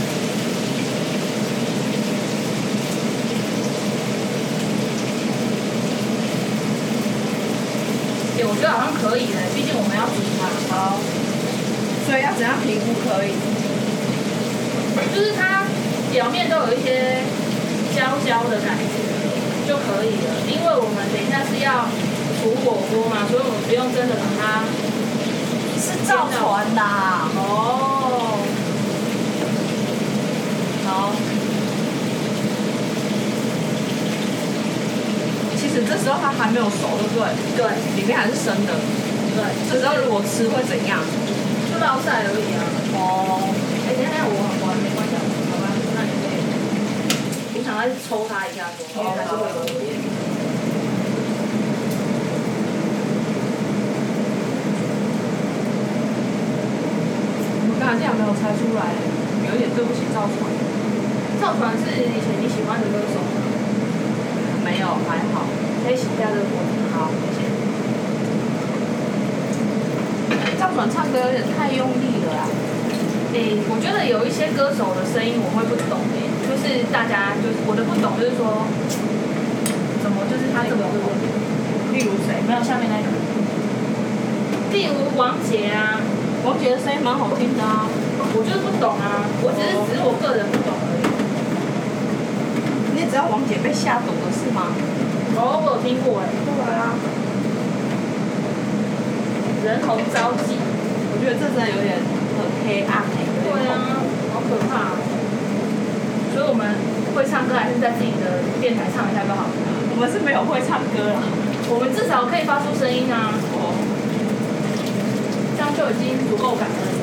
欸，我觉得好像可以的，毕竟我们要煮它。 好。所以要怎样评估可以？ 就是它表面都有一些焦焦的感觉就可以了，因为我们等一下是要煮火锅嘛，所以我们不用真的把它。 是造船的。 哦。 好。其实这时候它还没有熟，对不对？ 对。 里面还是生的。 对。 这时候如果吃会怎样？ 就烙晒而已啊。 哦。 哎、欸，等一下我我没关系，好吧？那你可以。我想要抽它一下，因为还是会有点。 刚才这样没有猜出来，有点对不起赵传。 赵传是以前你喜欢的歌手吗？ 没有，还好。 可以洗一下这个锅子。好，谢谢。 赵传唱歌有点太用力了啊。 诶、欸，我觉得有一些歌手的声音我会不懂诶、欸，就是大家就是我的不懂就是说，怎么就是他这么红？ 例如谁？ 没有下面那个。例如王杰啊。 王杰的声音蛮好听的啊。 我就是不懂啊，我只是只是我个人不懂而已。 你也知道王姐被吓懂的事吗？ 哦，我有听过哎。 对啊。 人红招忌， 我觉得这真的有点很黑暗哎、欸。 对啊，好可怕、哦。所以我们会唱歌还是在自己的电台唱一下就好了。 我们是没有会唱歌啦， 我们至少可以发出声音啊。哦。这样就已经足够感恩了。